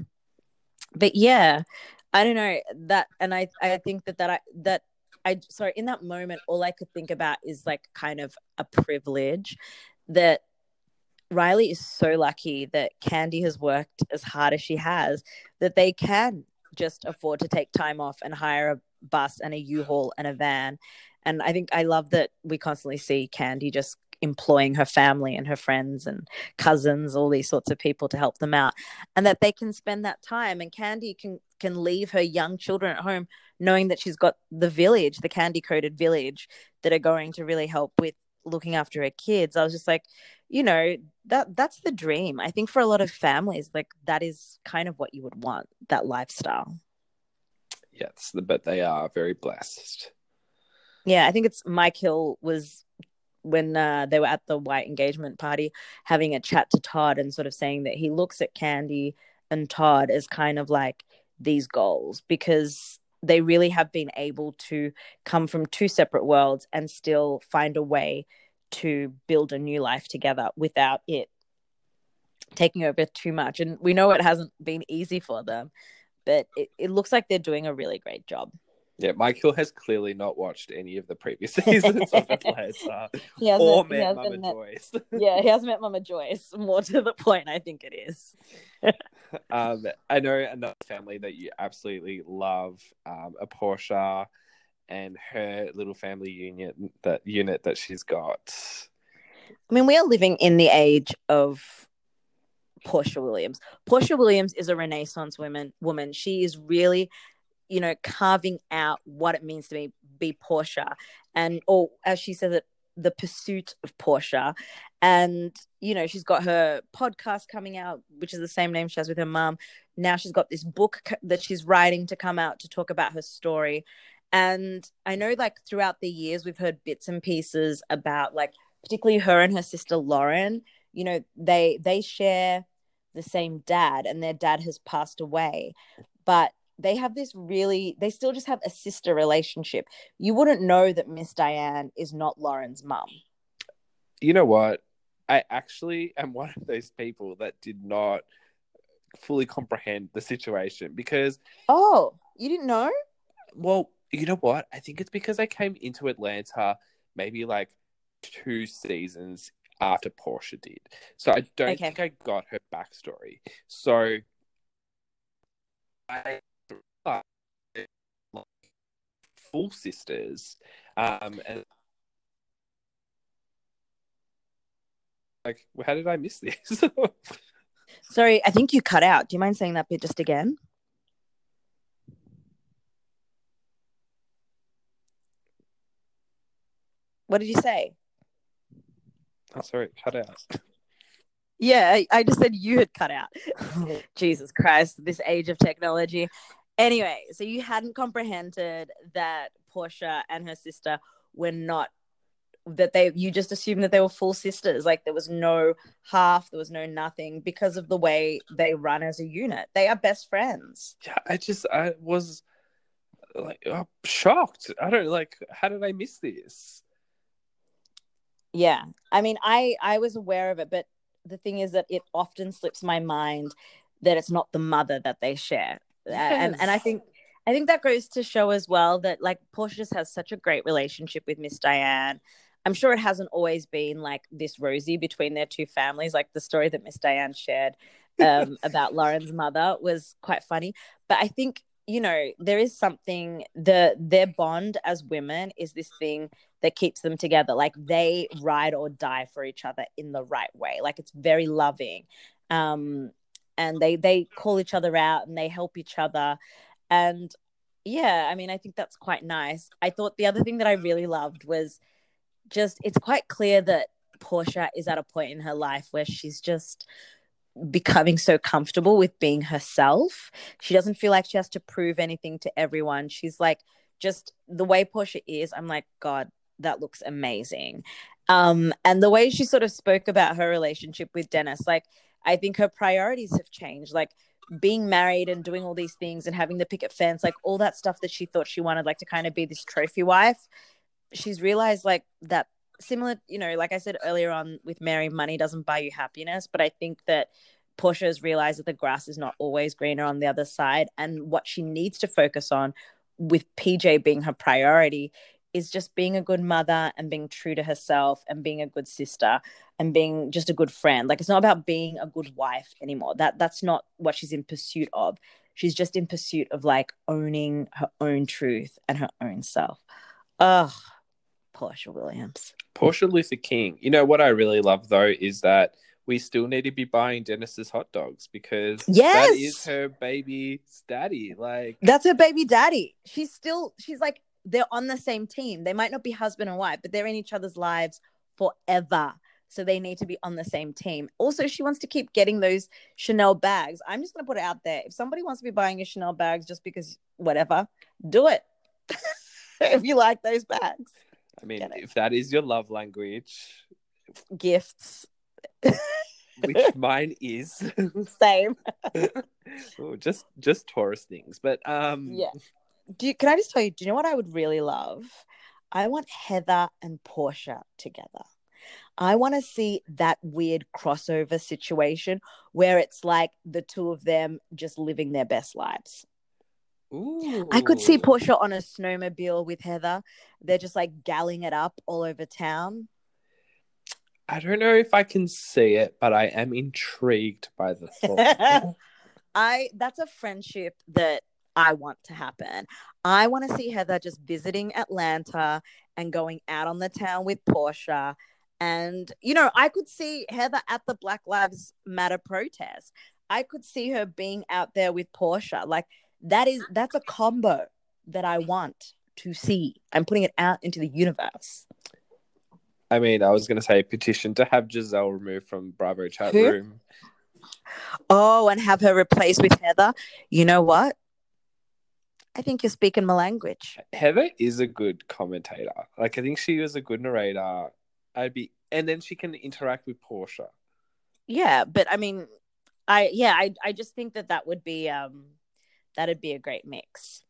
But yeah, I don't know that, and I think sorry, in that moment, all I could think about is like kind of a privilege that Riley is so lucky that Candy has worked as hard as she has, that they can just afford to take time off and hire a bus and a U-Haul and a van. And I think I love that we constantly see Candy just employing her family and her friends and cousins, all these sorts of people to help them out, and that they can spend that time. And Candy can leave her young children at home knowing that she's got the village, the Candy coded village, that are going to really help with looking after her kids. I was just like, that's the dream. I think for a lot of families, like, that is kind of what you would want, that lifestyle. Yes, but they are very blessed. Yeah, I think it's Mike Hill was when they were at the white engagement party having a chat to Todd and sort of saying that he looks at Candy and Todd as kind of like these goals because they really have been able to come from two separate worlds and still find a way to build a new life together without it taking over too much. And we know it hasn't been easy for them, but it looks like they're doing a really great job. Yeah, Michael has clearly not watched any of the previous seasons of Atlanta or met Mama Joyce. Yeah, he hasn't met Mama Joyce. More to the point, I think it is. I know another family that you absolutely love, a Portia and her little family unit that she's got. I mean, we are living in the age of Portia Williams. Portia Williams is a Renaissance woman. She is really, carving out what it means to be Portia, or as she says it, the pursuit of Portia. And she's got her podcast coming out, which is the same name she has with her mom. Now she's got this book that she's writing to come out to talk about her story. And I know, like, throughout the years we've heard bits and pieces about, like, particularly her and her sister Lauren. They share the same dad, and their dad has passed away, but they have they still just have a sister relationship. You wouldn't know that Miss Diane is not Lauren's mum. You know what? I actually am one of those people that did not fully comprehend the situation because... Oh, you didn't know? Well, you know what? I think it's because I came into Atlanta maybe like 2 seasons after Portia did. So I don't think I got her backstory. So I full sisters, and like, how did I miss this? Sorry, I think you cut out. Do you mind saying that bit just again? What did you say? Oh, sorry, cut out. Yeah, I just said you had cut out. Jesus Christ, this age of technology. Anyway, so you hadn't comprehended that Portia and her sister were not, you just assumed that they were full sisters. Like, there was no half, there was no nothing because of the way they run as a unit. They are best friends. Yeah, I was like shocked. I don't how did I miss this? Yeah, I mean, I was aware of it, but the thing is that it often slips my mind that it's not the mother that they share. Yes. And I think that goes to show as well that, like, Portia just has such a great relationship with Miss Diane. I'm sure it hasn't always been like this rosy between their two families. Like, the story that Miss Diane shared about Lauren's mother was quite funny. But I think, there is something, their bond as women is this thing that keeps them together. Like, they ride or die for each other in the right way. Like, it's very loving. And they call each other out and they help each other. And yeah, I mean, I think that's quite nice. I thought the other thing that I really loved was just, it's quite clear that Portia is at a point in her life where she's just becoming so comfortable with being herself. She doesn't feel like she has to prove anything to everyone. She's like, just the way Portia is, I'm like, God, that looks amazing. And the way she sort of spoke about her relationship with Dennis, like, I think her priorities have changed. Like, being married and doing all these things and having the picket fence, like all that stuff that she thought she wanted, like to kind of be this trophy wife, she's realized like that similar, like I said earlier on with Mary, money doesn't buy you happiness. But I think that Portia has realized that the grass is not always greener on the other side. And what she needs to focus on, with PJ being her priority, is just being a good mother and being true to herself and being a good sister and being just a good friend. Like, it's not about being a good wife anymore. That's not what she's in pursuit of. She's just in pursuit of like owning her own truth and her own self. Ugh, Portia Williams. Portia Luther King. You know what I really love though is that we still need to be buying Dennis's hot dogs because that is her baby's daddy. Like, that's her baby daddy. She's like, they're on the same team. They might not be husband and wife, but they're in each other's lives forever. So they need to be on the same team. Also, she wants to keep getting those Chanel bags. I'm just going to put it out there. If somebody wants to be buying your Chanel bags just because whatever, do it. if you like those bags. I mean, if that is your love language, gifts, which mine is, same. just Taurus things, but yeah. Can I just tell you? Do you know what I would really love? I want Heather and Portia together. I want to see that weird crossover situation where it's like the two of them just living their best lives. Ooh. I could see Portia on a snowmobile with Heather. They're just like galling it up all over town. I don't know if I can see it, but I am intrigued by the thought. That's a friendship that I want to happen. I want to see Heather just visiting Atlanta and going out on the town with Portia. And, you know, I could see Heather at the Black Lives Matter protest. I could see her being out there with Portia. Like, that's a combo that I want to see. I'm putting it out into the universe. I mean, I was going to say petition to have Giselle removed from Bravo chat room. Oh, and have her replaced with Heather. You know what? I think you're speaking my language. Heather is a good commentator. Like, I think she was a good narrator. And then she can interact with Portia. Yeah, but I mean, I just think that would be that'd be a great mix.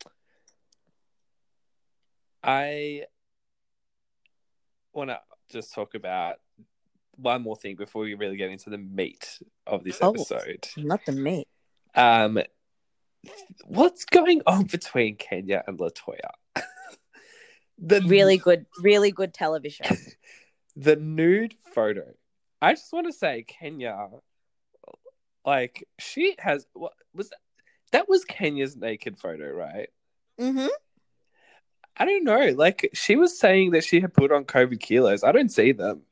I want to just talk about one more thing before we really get into the meat of this episode. Not the meat. What's going on between Kenya and Latoya? Really good television. The nude photo. I just want to say, Kenya, like, she has that was Kenya's naked photo, right? Mm-hmm. I don't know. Like, she was saying that she had put on COVID kilos. I don't see them.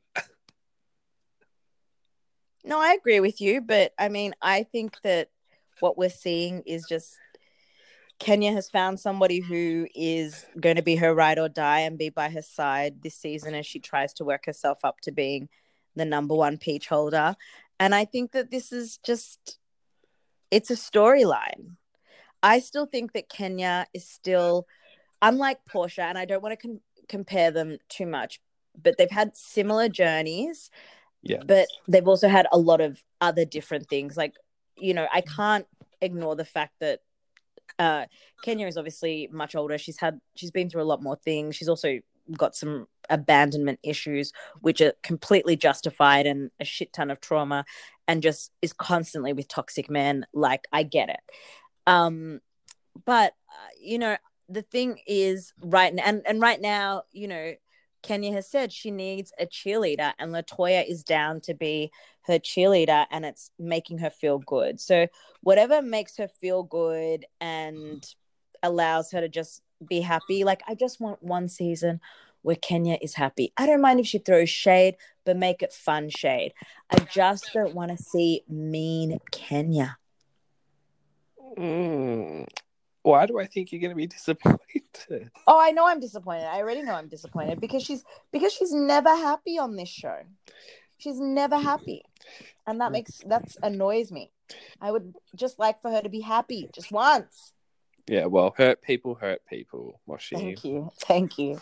No, I agree with you, but I mean, I think that what we're seeing is just Kenya has found somebody who is going to be her ride or die and be by her side this season as she tries to work herself up to being the number one peach holder. And I think that this is just, it's a storyline. I still think that Kenya is still, unlike Portia, and I don't want to compare them too much, but they've had similar journeys. Yeah. But they've also had a lot of other different things. Like, you know, I can't ignore the fact that Kenya is obviously much older. She's been through a lot more things. She's also got some abandonment issues, which are completely justified, and a shit ton of trauma, and just is constantly with toxic men. Like, I get it. But you know, the thing is right now, you know, Kenya has said she needs a cheerleader, and Latoya is down to be her cheerleader, and it's making her feel good. So whatever makes her feel good and allows her to just be happy. Like, I just want one season where Kenya is happy. I don't mind if she throws shade, but make it fun shade. I just don't want to see mean Kenya. Why do I think you're going to be disappointed? Oh, I know I'm disappointed. I already know I'm disappointed because she's never happy on this show. She's never happy. And that annoys me. I would just like for her to be happy just once. Yeah, well, hurt people, Moshi. Thank you.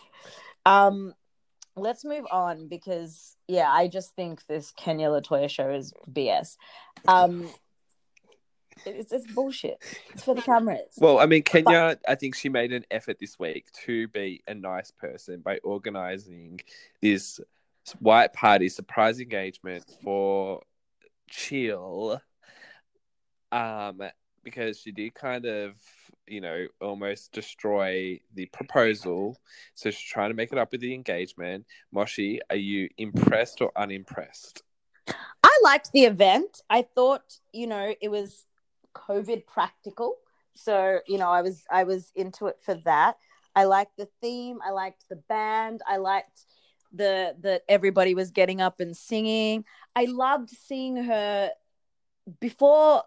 Let's move on because, yeah, I just think this Kenya Latoya show is BS. It's bullshit. It's for the cameras. Well, I mean, Kenya, I think she made an effort this week to be a nice person by organising this white party surprise engagement for Chill. Because she did kind of, you know, almost destroy the proposal. So she's trying to make it up with the engagement. Moshi, are you impressed or unimpressed? I liked the event. I thought, you know, it was COVID practical. So, you know, I was into it for that. I liked the theme. I liked the band. I liked that everybody was getting up and singing. I loved seeing her before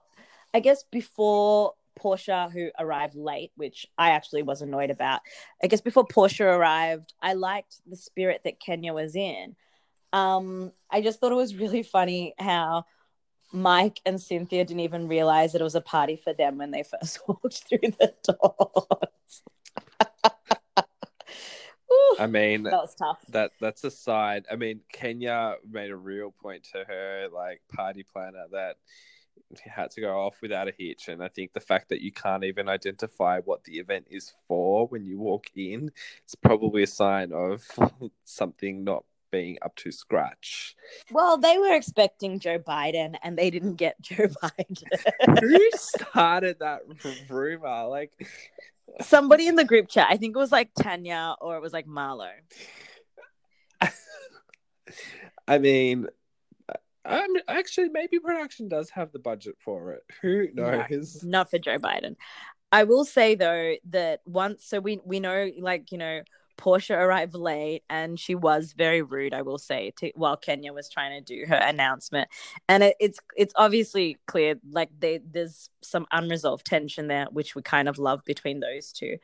Portia, who arrived late, which I actually was annoyed about. I guess before Portia arrived, I liked the spirit that Kenya was in. I just thought it was really funny how Mike and Cynthia didn't even realize that it was a party for them when they first walked through the doors. I mean, that was tough. That's aside. I mean, Kenya made a real point to her like party planner that he had to go off without a hitch, and I think the fact that you can't even identify what the event is for when you walk in, it's probably a sign of something not being up to scratch. Well, they were expecting Joe Biden, and they didn't get Joe Biden. Who started that rumor? Like somebody in the group chat. I think it was like Tanya or it was like Marlo. I mean, actually, maybe production does have the budget for it. Who knows? No, not for Joe Biden. I will say though that once, so we know, like, you know, Portia arrived late and she was very rude, I will say, while Kenya was trying to do her announcement. And it's obviously clear, like, there's some unresolved tension there, which we kind of love between those two.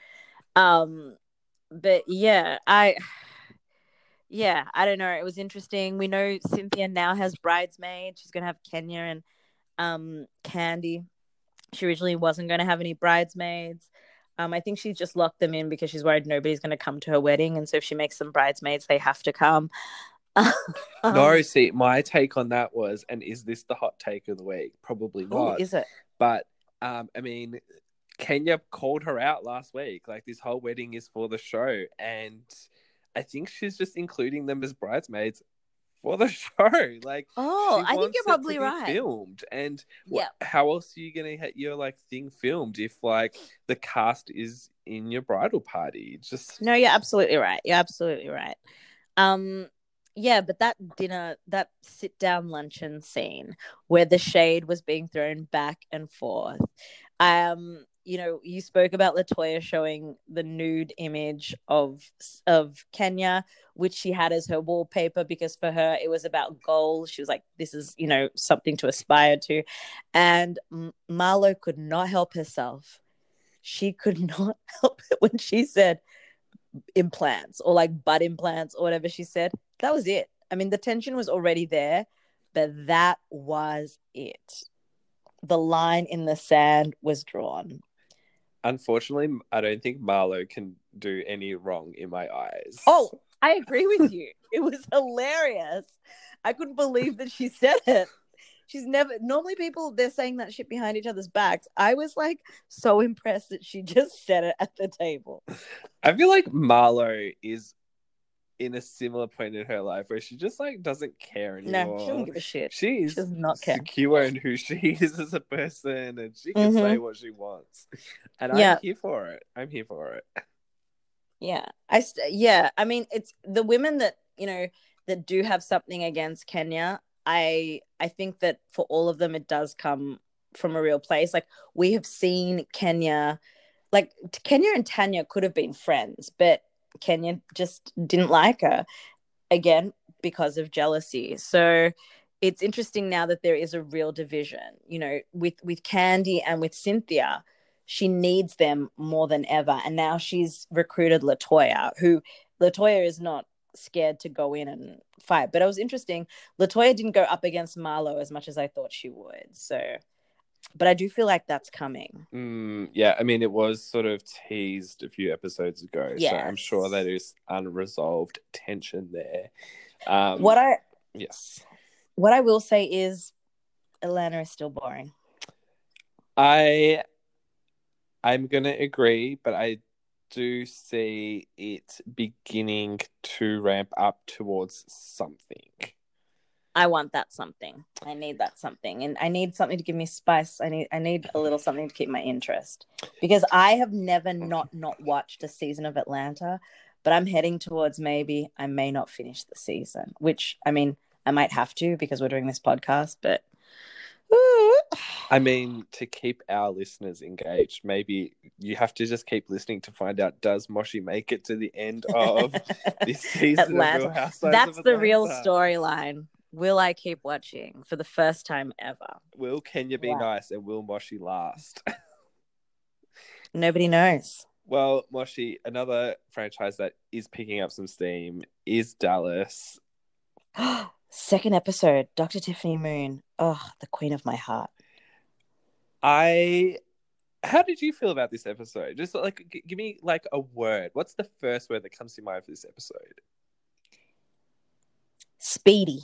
But yeah, I don't know. It was interesting. We know Cynthia now has bridesmaids. She's going to have Kenya and Candy. She originally wasn't going to have any bridesmaids. I think she's just locked them in because she's worried nobody's going to come to her wedding. And so if she makes some bridesmaids, they have to come. No, see, my take on that was, and is this the hot take of the week? Probably not. Ooh, is it? But, I mean, Kenya called her out last week. Like, this whole wedding is for the show. And I think she's just including them as bridesmaids for the show. Like, I think you're probably right. Filmed, and how else are you gonna get your like thing filmed if like the cast is in your bridal party? Just no, you're absolutely right. Yeah, but that dinner, that sit down luncheon scene where the shade was being thrown back and forth. You know, you spoke about Latoya showing the nude image of Kenya, which she had as her wallpaper, because for her it was about goals. She was like, this is, you know, something to aspire to. And Marlo could not help herself. She could not help it when she said implants, or like butt implants, or whatever she said. That was it. I mean, the tension was already there, but that was it. The line in the sand was drawn. Unfortunately, I don't think Marlo can do any wrong in my eyes. Oh, I agree with you. It was hilarious. I couldn't believe that she said it. She's never, normally people, they're saying that shit behind each other's backs. I was like so impressed that she just said it at the table. I feel like Marlo is in a similar point in her life where she just like doesn't care anymore. No, she doesn't give a shit. She does not care. Secure in who she is as a person, and she can say what she wants. And I'm here for it. Yeah. I mean, it's the women that, you know, that do have something against Kenya. I think that for all of them, it does come from a real place. Like, we have seen Kenya, like Kenya and Tanya could have been friends, but Kenya just didn't like her, again, because of jealousy. So it's interesting now that there is a real division, you know, with Candy and with Cynthia. She needs them more than ever. And now she's recruited Latoya, who Latoya is not scared to go in and fight. But it was interesting. Latoya didn't go up against Marlo as much as I thought she would. So, but I do feel like that's coming. Yeah, I mean, it was sort of teased a few episodes ago. Yes. So I'm sure that is unresolved tension there. What I will say is Atlanta is still boring. I'm going to agree, but I do see it beginning to ramp up towards something. I want that something. I need that something. And I need something to give me spice. I need a little something to keep my interest. Because I have never not watched a season of Atlanta, but I'm heading towards maybe I may not finish the season, which, I mean, I might have to because we're doing this podcast, but I mean, to keep our listeners engaged, maybe you have to just keep listening to find out, does Moshi make it to the end of this season Atlanta. of Real Housewives That's of Atlanta? The real storyline. Will I keep watching for the first time ever? Will Kenya be nice, and will Moshi last? Nobody knows. Well, Moshi, another franchise that is picking up some steam is Dallas. Second episode, Dr. Tiffany Moon. Oh, the queen of my heart. I How did you feel about this episode? Just like, give me like a word. What's the first word that comes to mind for this episode? Speedy.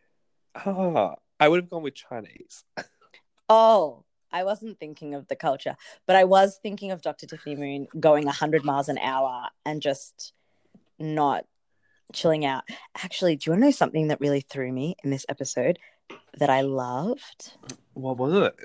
Oh, I would have gone with Chinese. Oh, I wasn't thinking of the culture, but I was thinking of Dr. Tiffany Moon going 100 miles an hour and just not chilling out. Actually, do you want to know something that really threw me in this episode that I loved? What was it?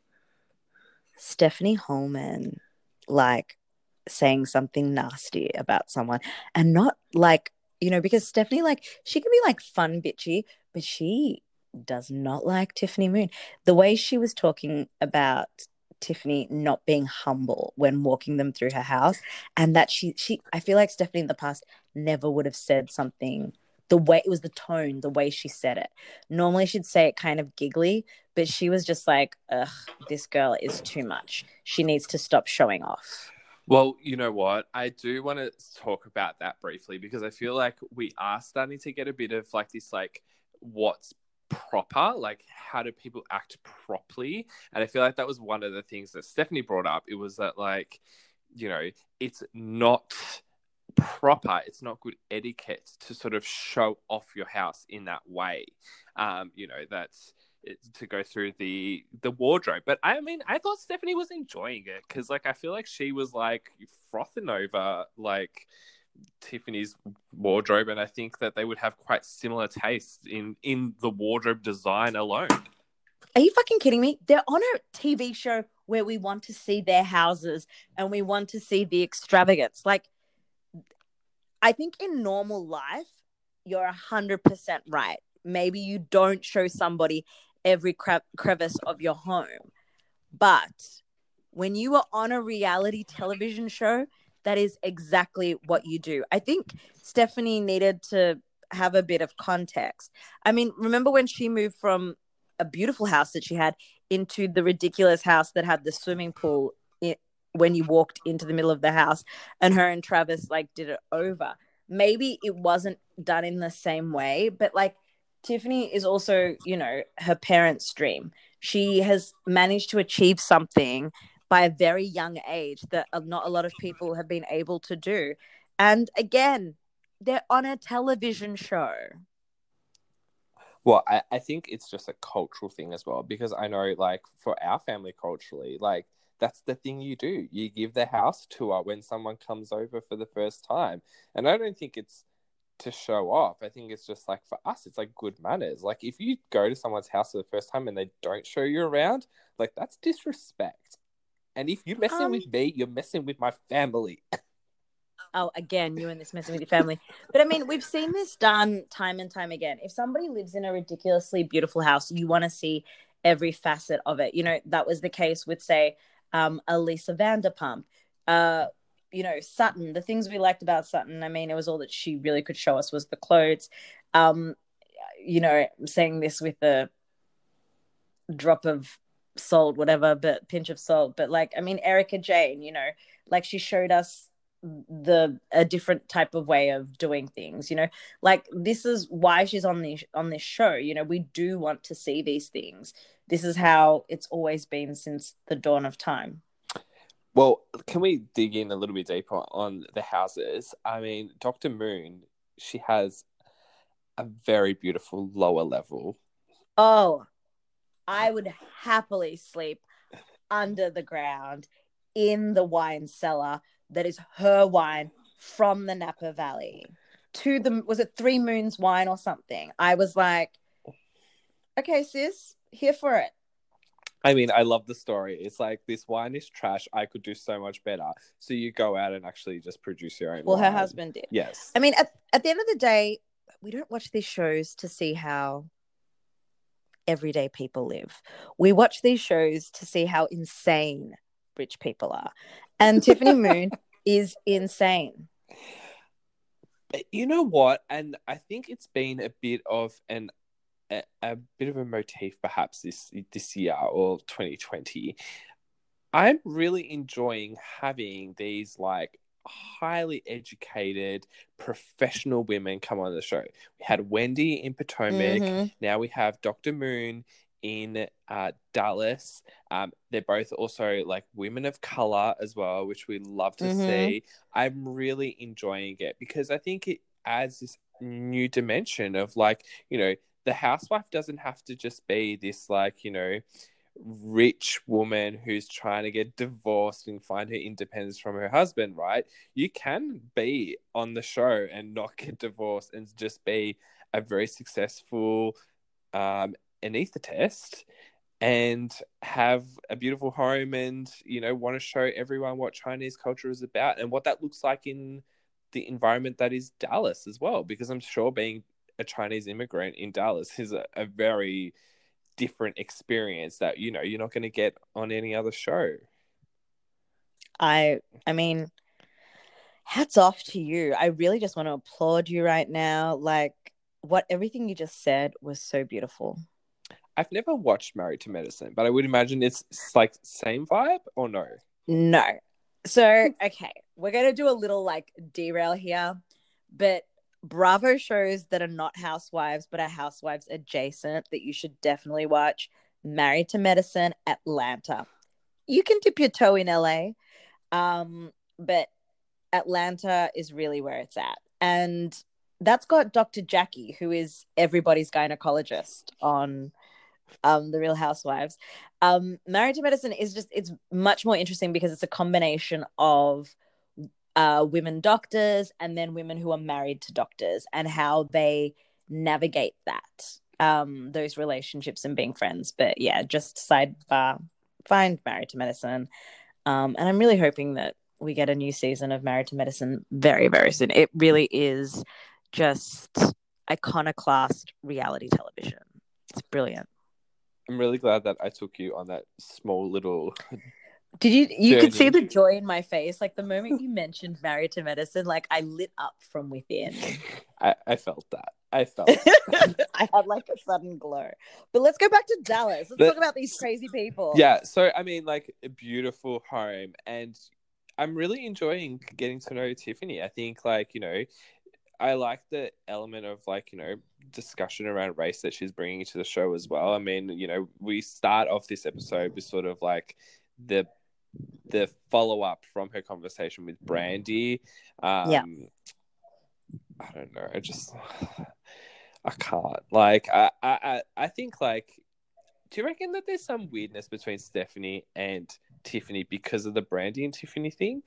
Stephanie Holman, like, saying something nasty about someone, and not like, because Stephanie, like, she can be like fun bitchy, but she does not like Tiffany Moon. The way she was talking about Tiffany not being humble when walking them through her house, and that she I feel like Stephanie in the past never would have said something the way it was, the tone, the way she said it. Normally she'd say it kind of giggly, but she was just like, ugh, this girl is too much. She needs to stop showing off. Well, you know what? I do want to talk about that briefly because I feel like we are starting to get a bit of like this, like, what's proper, like how do people act properly? And I feel like that was one of the things that Stephanie brought up. It was that, like, it's not proper, it's not good etiquette to sort of show off your house in that way. That's to go through the wardrobe. But I mean, I thought Stephanie was enjoying it because, like, I feel like she was like frothing over like Tiffany's wardrobe, and I think that they would have quite similar tastes in the wardrobe design alone. Are you fucking kidding me? They're on a TV show where we want to see their houses and we want to see the extravagance. Like, I think in normal life, you're 100% right. Maybe you don't show somebody every crevice of your home. But when you are on a reality television show, that is exactly what you do. I think Stephanie needed to have a bit of context. I mean, remember when she moved from a beautiful house that she had into the ridiculous house that had the swimming pool when you walked into the middle of the house, and her and Travis like did it over. Maybe it wasn't done in the same way, but like Tiffany is also, her parents' dream. She has managed to achieve something by a very young age that not a lot of people have been able to do. And again, they're on a television show. Well, I think it's just a cultural thing as well, because I know, like, for our family culturally, like, that's the thing you do. You give the house tour when someone comes over for the first time. And I don't think it's to show off. I think it's just like, for us, it's like good manners. Like, if you go to someone's house for the first time and they don't show you around, like, that's disrespect. And if you're messing with me, you're messing with my family. Oh, again, you and this messing with your family. But I mean, we've seen this done time and time again. If somebody lives in a ridiculously beautiful house, you want to see every facet of it. That was the case with, say, Elisa Vanderpump, Sutton. The things we liked about Sutton, I mean, it was all that she really could show us was the clothes. I'm saying this with a drop of salt, whatever, but pinch of salt. But like, I mean, Erica Jane, like she showed us a different type of way of doing things, like this is why she's on this show. We do want to see these things. This is how it's always been since the dawn of time. Well, can we dig in a little bit deeper on the houses? I mean, Dr. Moon, she has a very beautiful lower level. Oh, I would happily sleep under the ground in the wine cellar that is her wine from the Napa Valley was it Three Moons wine or something? I was like, okay, sis, here for it. I mean, I love the story. It's like, this wine is trash. I could do so much better. So you go out and actually just produce your own wine. Her husband did. Yes. I mean, at the end of the day, we don't watch these shows to see how everyday people live. We watch these shows to see how insane rich people are. And Tiffany Moon is insane. You know what? And I think it's been a bit of a bit of a motif perhaps this year, or 2020. I'm really enjoying having these like highly educated professional women come on the show. We had Wendy in Potomac. Mm-hmm. Now we have Dr. Moon in Dallas. They're both also like women of color as well, which we love to see. I'm really enjoying it because I think it adds this new dimension of like, you know, the housewife doesn't have to just be this like, you know, rich woman who's trying to get divorced and find her independence from her husband, right? You can be on the show and not get divorced and just be a very successful anesthetist and have a beautiful home and, you know, want to show everyone what Chinese culture is about and what that looks like in the environment that is Dallas as well. Because I'm sure being a Chinese immigrant in Dallas is a very different experience that, you know, you're not going to get on any other show. I mean, hats off to you. I really just want to applaud you right now. Like, everything you just said was so beautiful. I've never watched Married to Medicine, but I would imagine it's like same vibe or no? No. So, okay, we're going to do a little like derail here, but Bravo shows that are not housewives, but are housewives adjacent that you should definitely watch. Married to Medicine, Atlanta. You can dip your toe in LA, but Atlanta is really where it's at. And that's got Dr. Jackie, who is everybody's gynecologist on The Real Housewives. Married to Medicine is just, it's much more interesting because it's a combination of women doctors and then women who are married to doctors and how they navigate that, those relationships and being friends. But yeah, just sidebar, find Married to Medicine. And I'm really hoping that we get a new season of Married to Medicine very, very soon. It really is just iconoclast reality television. It's brilliant. I'm really glad that I took you on that small little Did you journey. could see the joy in my face. Like the moment you mentioned Married to Medicine, like I lit up from within. I felt that. I felt that. I had like a sudden glow. But let's go back to Dallas. Let's talk about these crazy people. Yeah, so I mean, like a beautiful home, and I'm really enjoying getting to know Tiffany. I think, like, you know, I like the element of like, you know, discussion around race that she's bringing to the show as well. I mean, you know, we start off this episode with sort of like the follow-up from her conversation with Brandy. Yeah. I don't know. I can't. Like, I think, like, do you reckon that there's some weirdness between Stephanie and Tiffany because of the Brandy and Tiffany thing?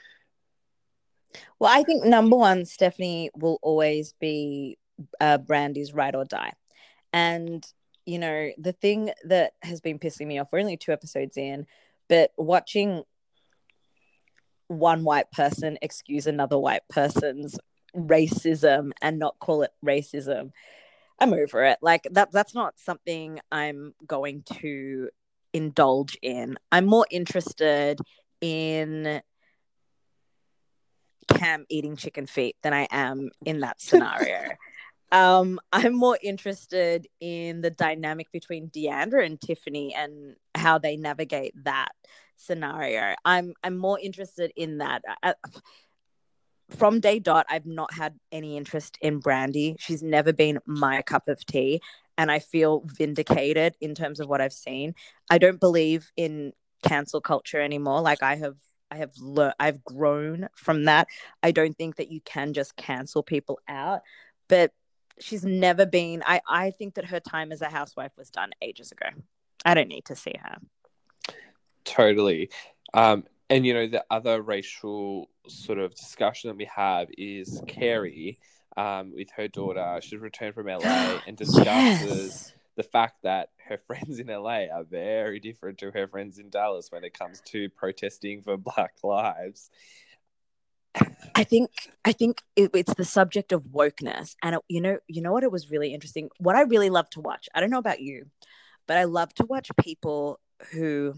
Well, I think number one, Stephanie will always be Brandy's ride or die. And, you know, the thing that has been pissing me off, we're only 2 episodes in, but watching one white person excuse another white person's racism and not call it racism, I'm over it. Like that's not something I'm going to indulge in. I'm more interested in Cam eating chicken feet than I am in that scenario. I'm more interested in the dynamic between Deandra and Tiffany and how they navigate that scenario. I'm more interested in that. From day dot, I've not had any interest in Brandy. She's never been my cup of tea, and I feel vindicated in terms of what I've seen. I don't believe in cancel culture anymore. Like I've grown from that. I don't think that you can just cancel people out, but she's never been. I think that her time as a housewife was done ages ago. I don't need to see her. Totally. And, you know, the other racial sort of discussion that we have is Carrie with her daughter. She's returned from LA and discusses the fact that her friends in LA are very different to her friends in Dallas when it comes to protesting for Black lives. I think it's the subject of wokeness. And, you know what? It was really interesting. What I really love to watch, I don't know about you, but I love to watch people who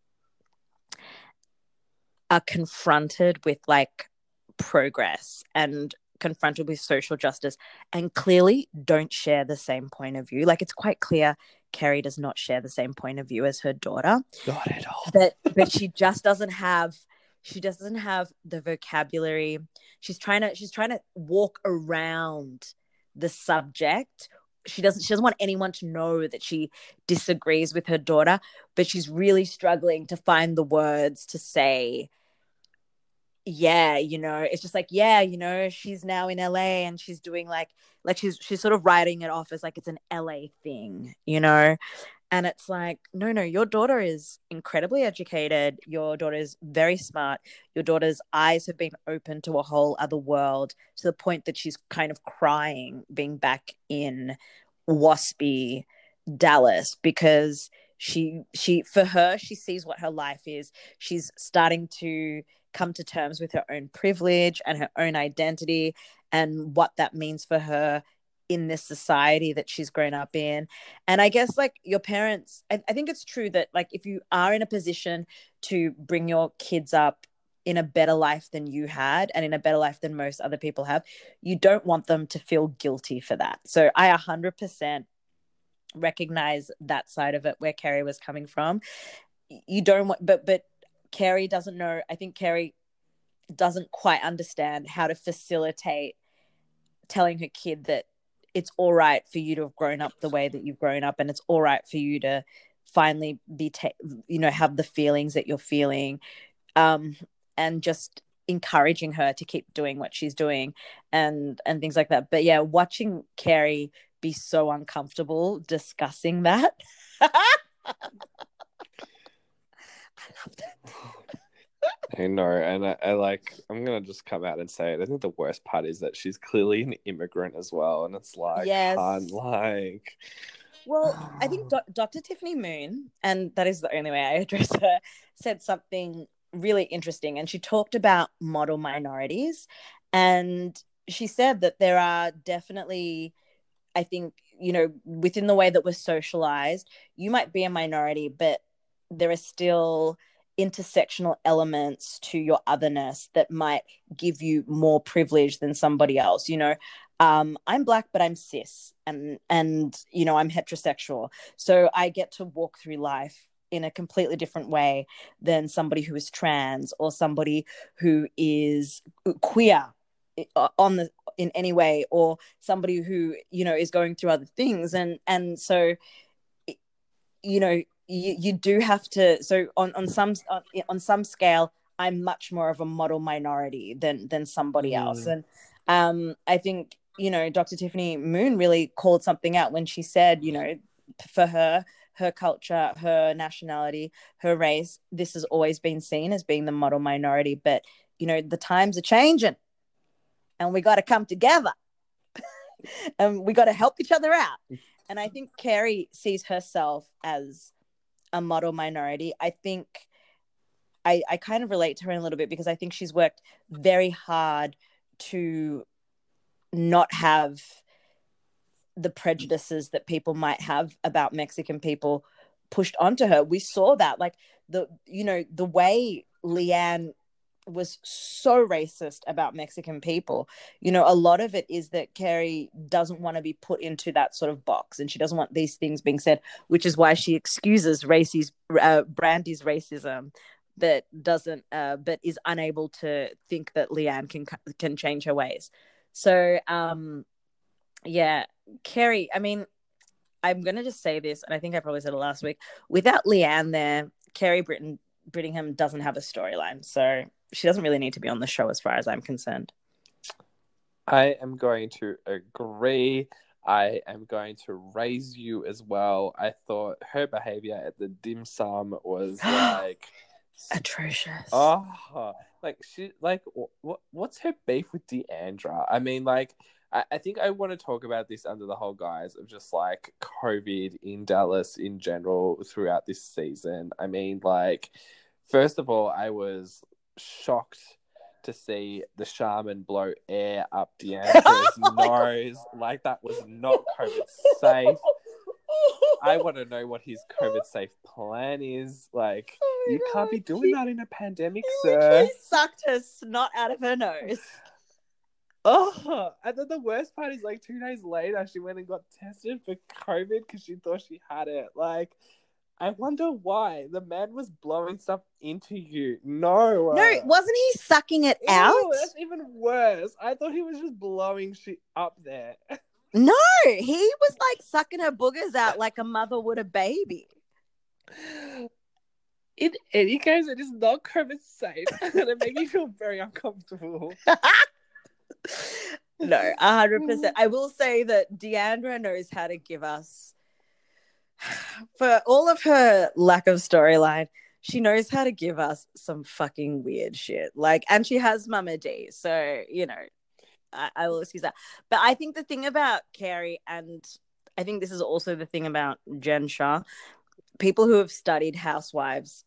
are confronted with like progress and confronted with social justice and clearly don't share the same point of view. Like it's quite clear Carrie does not share the same point of view as her daughter. Not at all. But she just doesn't have the vocabulary. She's trying to walk around the subject. she doesn't want anyone to know that she disagrees with her daughter, but she's really struggling to find the words to say, yeah, it's just like, yeah, she's now in LA and she's doing like she's sort of writing it off as like it's an LA thing, and it's like, no, your daughter is incredibly educated. Your daughter is very smart. Your daughter's eyes have been opened to a whole other world, to the point that she's kind of crying being back in waspy Dallas, because she for her, she sees what her life is. She's starting to come to terms with her own privilege and her own identity and what that means for her in this society that she's grown up in. And I guess like your parents, I think it's true that like if you are in a position to bring your kids up in a better life than you had and in a better life than most other people have, you don't want them to feel guilty for that. So I 100% recognize that side of it, where Carrie was coming from. You don't want, but Carrie doesn't know. I think Carrie doesn't quite understand how to facilitate telling her kid that it's all right for you to have grown up the way that you've grown up, and it's all right for you to finally be have the feelings that you're feeling, and just encouraging her to keep doing what she's doing and things like that. But yeah, watching Carrie be so uncomfortable discussing that. I love that. I know, and I like, I'm gonna just come out and say it. I think the worst part is that she's clearly an immigrant as well, and it's like, yes. Well, I think Dr. Tiffany Moon, and that is the only way I address her, said something really interesting, and she talked about model minorities, and she said that there are definitely, I think, within the way that we're socialized, you might be a minority, but there are still intersectional elements to your otherness that might give you more privilege than somebody else. I'm Black, but I'm cis, and I'm heterosexual, so I get to walk through life in a completely different way than somebody who is trans or somebody who is queer in any way, or somebody who is going through other things, and so you do have to. So on some scale, I'm much more of a model minority than somebody else, and I think Dr. Tiffany Moon really called something out when she said, for her culture, her nationality, her race, this has always been seen as being the model minority, but the times are changing, and we got to come together, and we got to help each other out. And I think Carrie sees herself as a model minority. I think I kind of relate to her in a little bit, because I think she's worked very hard to not have the prejudices that people might have about Mexican people pushed onto her. We saw that, like the way Leanne was so racist about Mexican people. A lot of it is that Carrie doesn't want to be put into that sort of box, and she doesn't want these things being said, which is why she excuses Brandy's racism, but is unable to think that Leanne can change her ways. So yeah, Carrie, I mean, I'm gonna just say this, and I think I probably said it last week, without Leanne there, Carrie Brittingham doesn't have a storyline, so she doesn't really need to be on the show as far as I'm concerned. I am going to agree. I am going to raise you as well. I thought her behavior at the dim sum was like atrocious. Oh, what's her beef with Deandra? I mean, like, I think I want to talk about this under the whole guise of just like COVID in Dallas in general throughout this season. I mean, like, first of all, I was shocked to see the shaman blow air up Deandra's nose. Like, that was not COVID safe. I want to know what his COVID safe plan is. Like, you can't be doing that in a pandemic, sir. He sucked her snot out of her nose. Oh, and then the worst part is, like, 2 days later, she went and got tested for COVID because she thought she had it. Like, I wonder why. The man was blowing stuff into you. No, wasn't he sucking it out? That's even worse. I thought he was just blowing shit up there. No, he was like sucking her boogers out like a mother would a baby. In any case, it is not COVID safe, and it made me feel very uncomfortable. No, 100%. I will say that Deandra knows how to give us, for all of her lack of storyline, she knows how to give us some fucking weird shit. Like, and she has Mama D, so you know, I will excuse that. But I think the thing about Carrie, and I think this is also the thing about Jen Shah, people who have studied Housewives,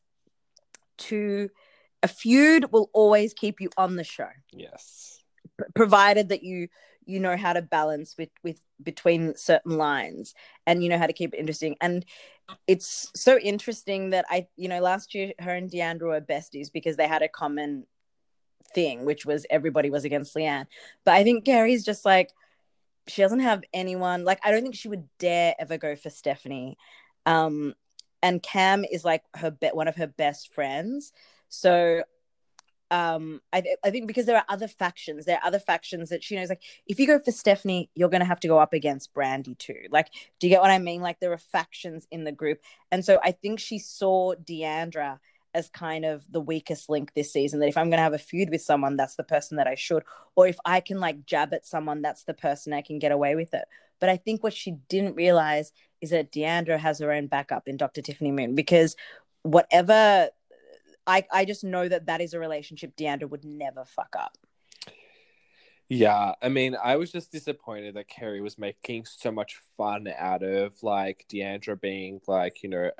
to a feud will always keep you on the show. Yes. Provided that you know how to balance with between certain lines, and you know how to keep it interesting. And it's so interesting that last year her and Deandra were besties because they had a common thing, which was everybody was against Leanne. But I think Gary's just like, she doesn't have anyone. Like, I don't think she would dare ever go for Stephanie. And Cam is like one of her best friends. So I think because there are other factions that she knows, like, if you go for Stephanie, you're going to have to go up against Brandy too. Like, do you get what I mean? Like, there are factions in the group. And so I think she saw Deandra as kind of the weakest link this season, that if I'm going to have a feud with someone, that's the person that I should, or if I can like jab at someone, that's the person I can get away with it. But I think what she didn't realize is that Deandra has her own backup in Dr. Tiffany Moon, because whatever, I just know that is a relationship Deandra would never fuck up. Yeah, I mean, I was just disappointed that Carrie was making so much fun out of like Deandra being like,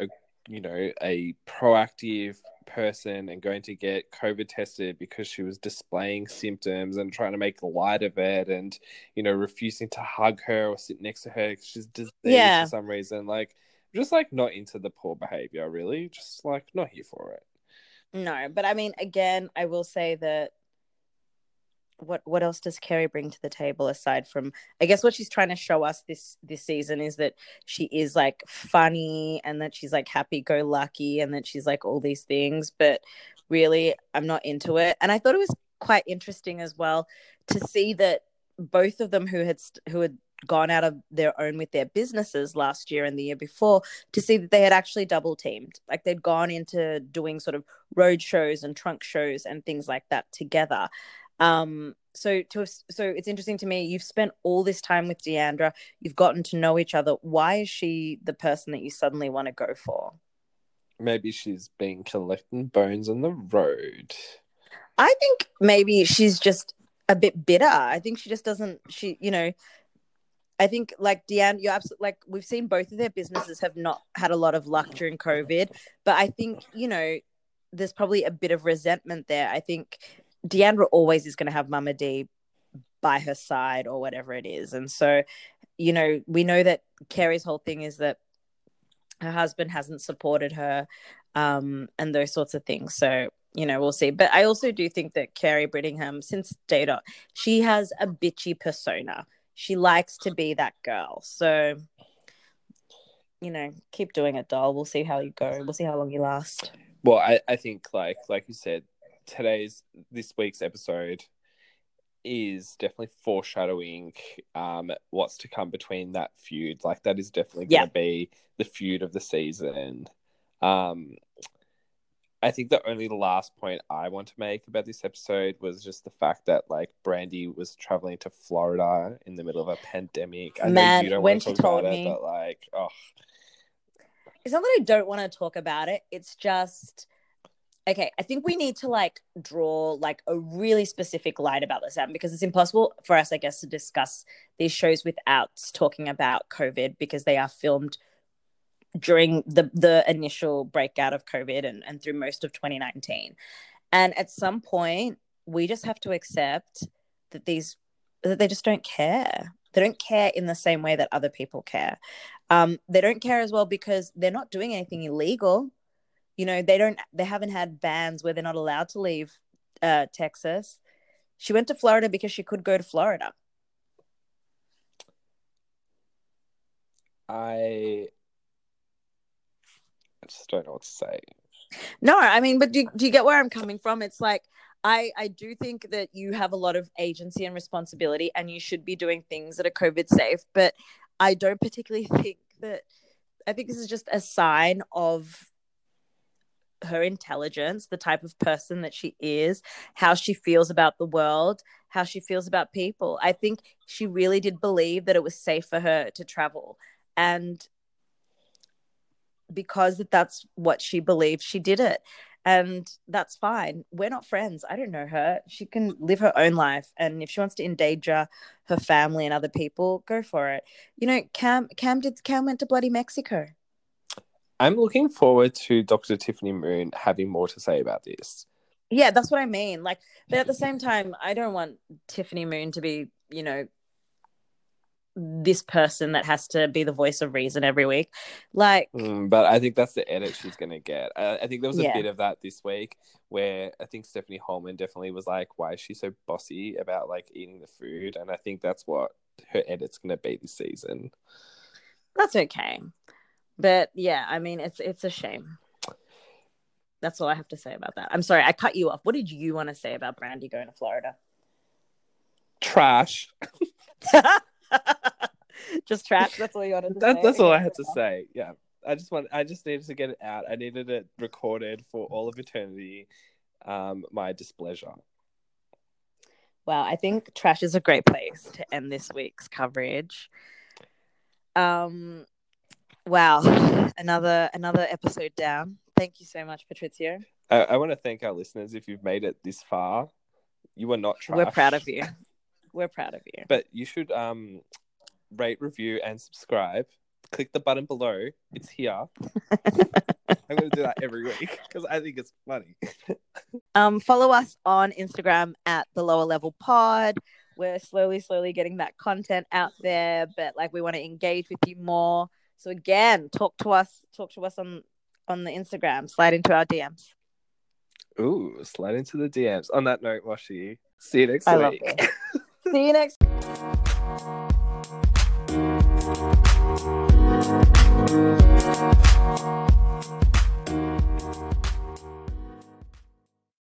a proactive person and going to get COVID tested because she was displaying symptoms and trying to make light of it, and refusing to hug her or sit next to her because she's diseased for some reason. Like, just like not into the poor behavior, really. Just like not here for it. No, but I mean, again, I will say that what else does Carrie bring to the table aside from, I guess, what she's trying to show us this season is that she is like funny, and that she's like happy-go-lucky, and that she's like all these things. But really, I'm not into it. And I thought it was quite interesting as well to see that both of them who had gone out of their own with their businesses last year and the year before, to see that they had actually double teamed. Like, they'd gone into doing sort of road shows and trunk shows and things like that together. So it's interesting to me. You've spent all this time with Deandra. You've gotten to know each other. Why is she the person that you suddenly want to go for? Maybe she's been collecting bones on the road. I think maybe she's just a bit bitter. I think she just doesn't. I think like Deanne, you're absolutely, like, we've seen both of their businesses have not had a lot of luck during COVID, but I think there's probably a bit of resentment there. I think Deandra always is going to have Mama D by her side or whatever it is. And so, we know that Carrie's whole thing is that her husband hasn't supported her, and those sorts of things. So, we'll see. But I also do think that Carrie Brittingham, since day dot, she has a bitchy persona. She likes to be that girl. So, keep doing it, doll. We'll see how you go. We'll see how long you last. Well, I think like you said, this week's episode is definitely foreshadowing what's to come between that feud. Like, that is definitely going to be the feud of the season. I think the only last point I want to make about this episode was just the fact that like Brandy was traveling to Florida in the middle of a pandemic. I know you don't want to talk about it, but like, oh. It's not that I don't want to talk about it. It's just, okay, I think we need to like draw like a really specific line about this album, because it's impossible for us, I guess, to discuss these shows without talking about COVID, because they are filmed during the initial breakout of COVID and through most of 2019. And at some point, we just have to accept that they just don't care. They don't care in the same way that other people care. They don't care as well because they're not doing anything illegal. They haven't had bans where they're not allowed to leave Texas. She went to Florida because she could go to Florida. I just don't know what to say. No, I mean, but do you get where I'm coming from? It's like, I do think that you have a lot of agency and responsibility, and you should be doing things that are COVID safe. But I don't particularly think that. I think this is just a sign of her intelligence, the type of person that she is, how she feels about the world, how she feels about people. I think she really did believe that it was safe for her to travel. And because that's what she believed, she did it. And that's fine. We're not friends. I don't know her. She can live her own life. And if she wants to endanger her family and other people, go for it. You know, Cam went to bloody Mexico. I'm looking forward to Dr. Tiffany Moon having more to say about this. Yeah, that's what I mean. Like, but at the same time, I don't want Tiffany Moon to be, you know, this person that has to be the voice of reason every week. Like, but I think that's the edit she's going to get. I think there was a Yeah. bit of that this week where I think Stephanie Holman definitely was like, why is she so bossy about like eating the food? And I think that's what her edit's going to be this season. that's okay. But yeah, I mean, it's a shame. That's all I have to say about that. I'm sorry, I cut you off. What did you want to say about Brandy going to Florida? Trash. Just trash. That's all you wanted to say. That's all I had to say. Yeah. I just needed to get it out. I needed it recorded for all of eternity. My displeasure. Wow, I think trash is a great place to end this week's coverage. Wow, another episode down. Thank you so much, Patrizio. I want to thank our listeners. If you've made it this far, you are not trash. We're proud of you. We're proud of you. But you should rate, review, and subscribe. Click the button below. It's here. I'm going to do that every week because I think it's funny. Follow us on Instagram at The Lower Level Pod. We're slowly getting that content out there, but like we want to engage with you more. So again, talk to us on the Instagram. Slide into our DMs. Ooh, slide into the DMs. On that note, Washi, see you next I week. love it. See you next.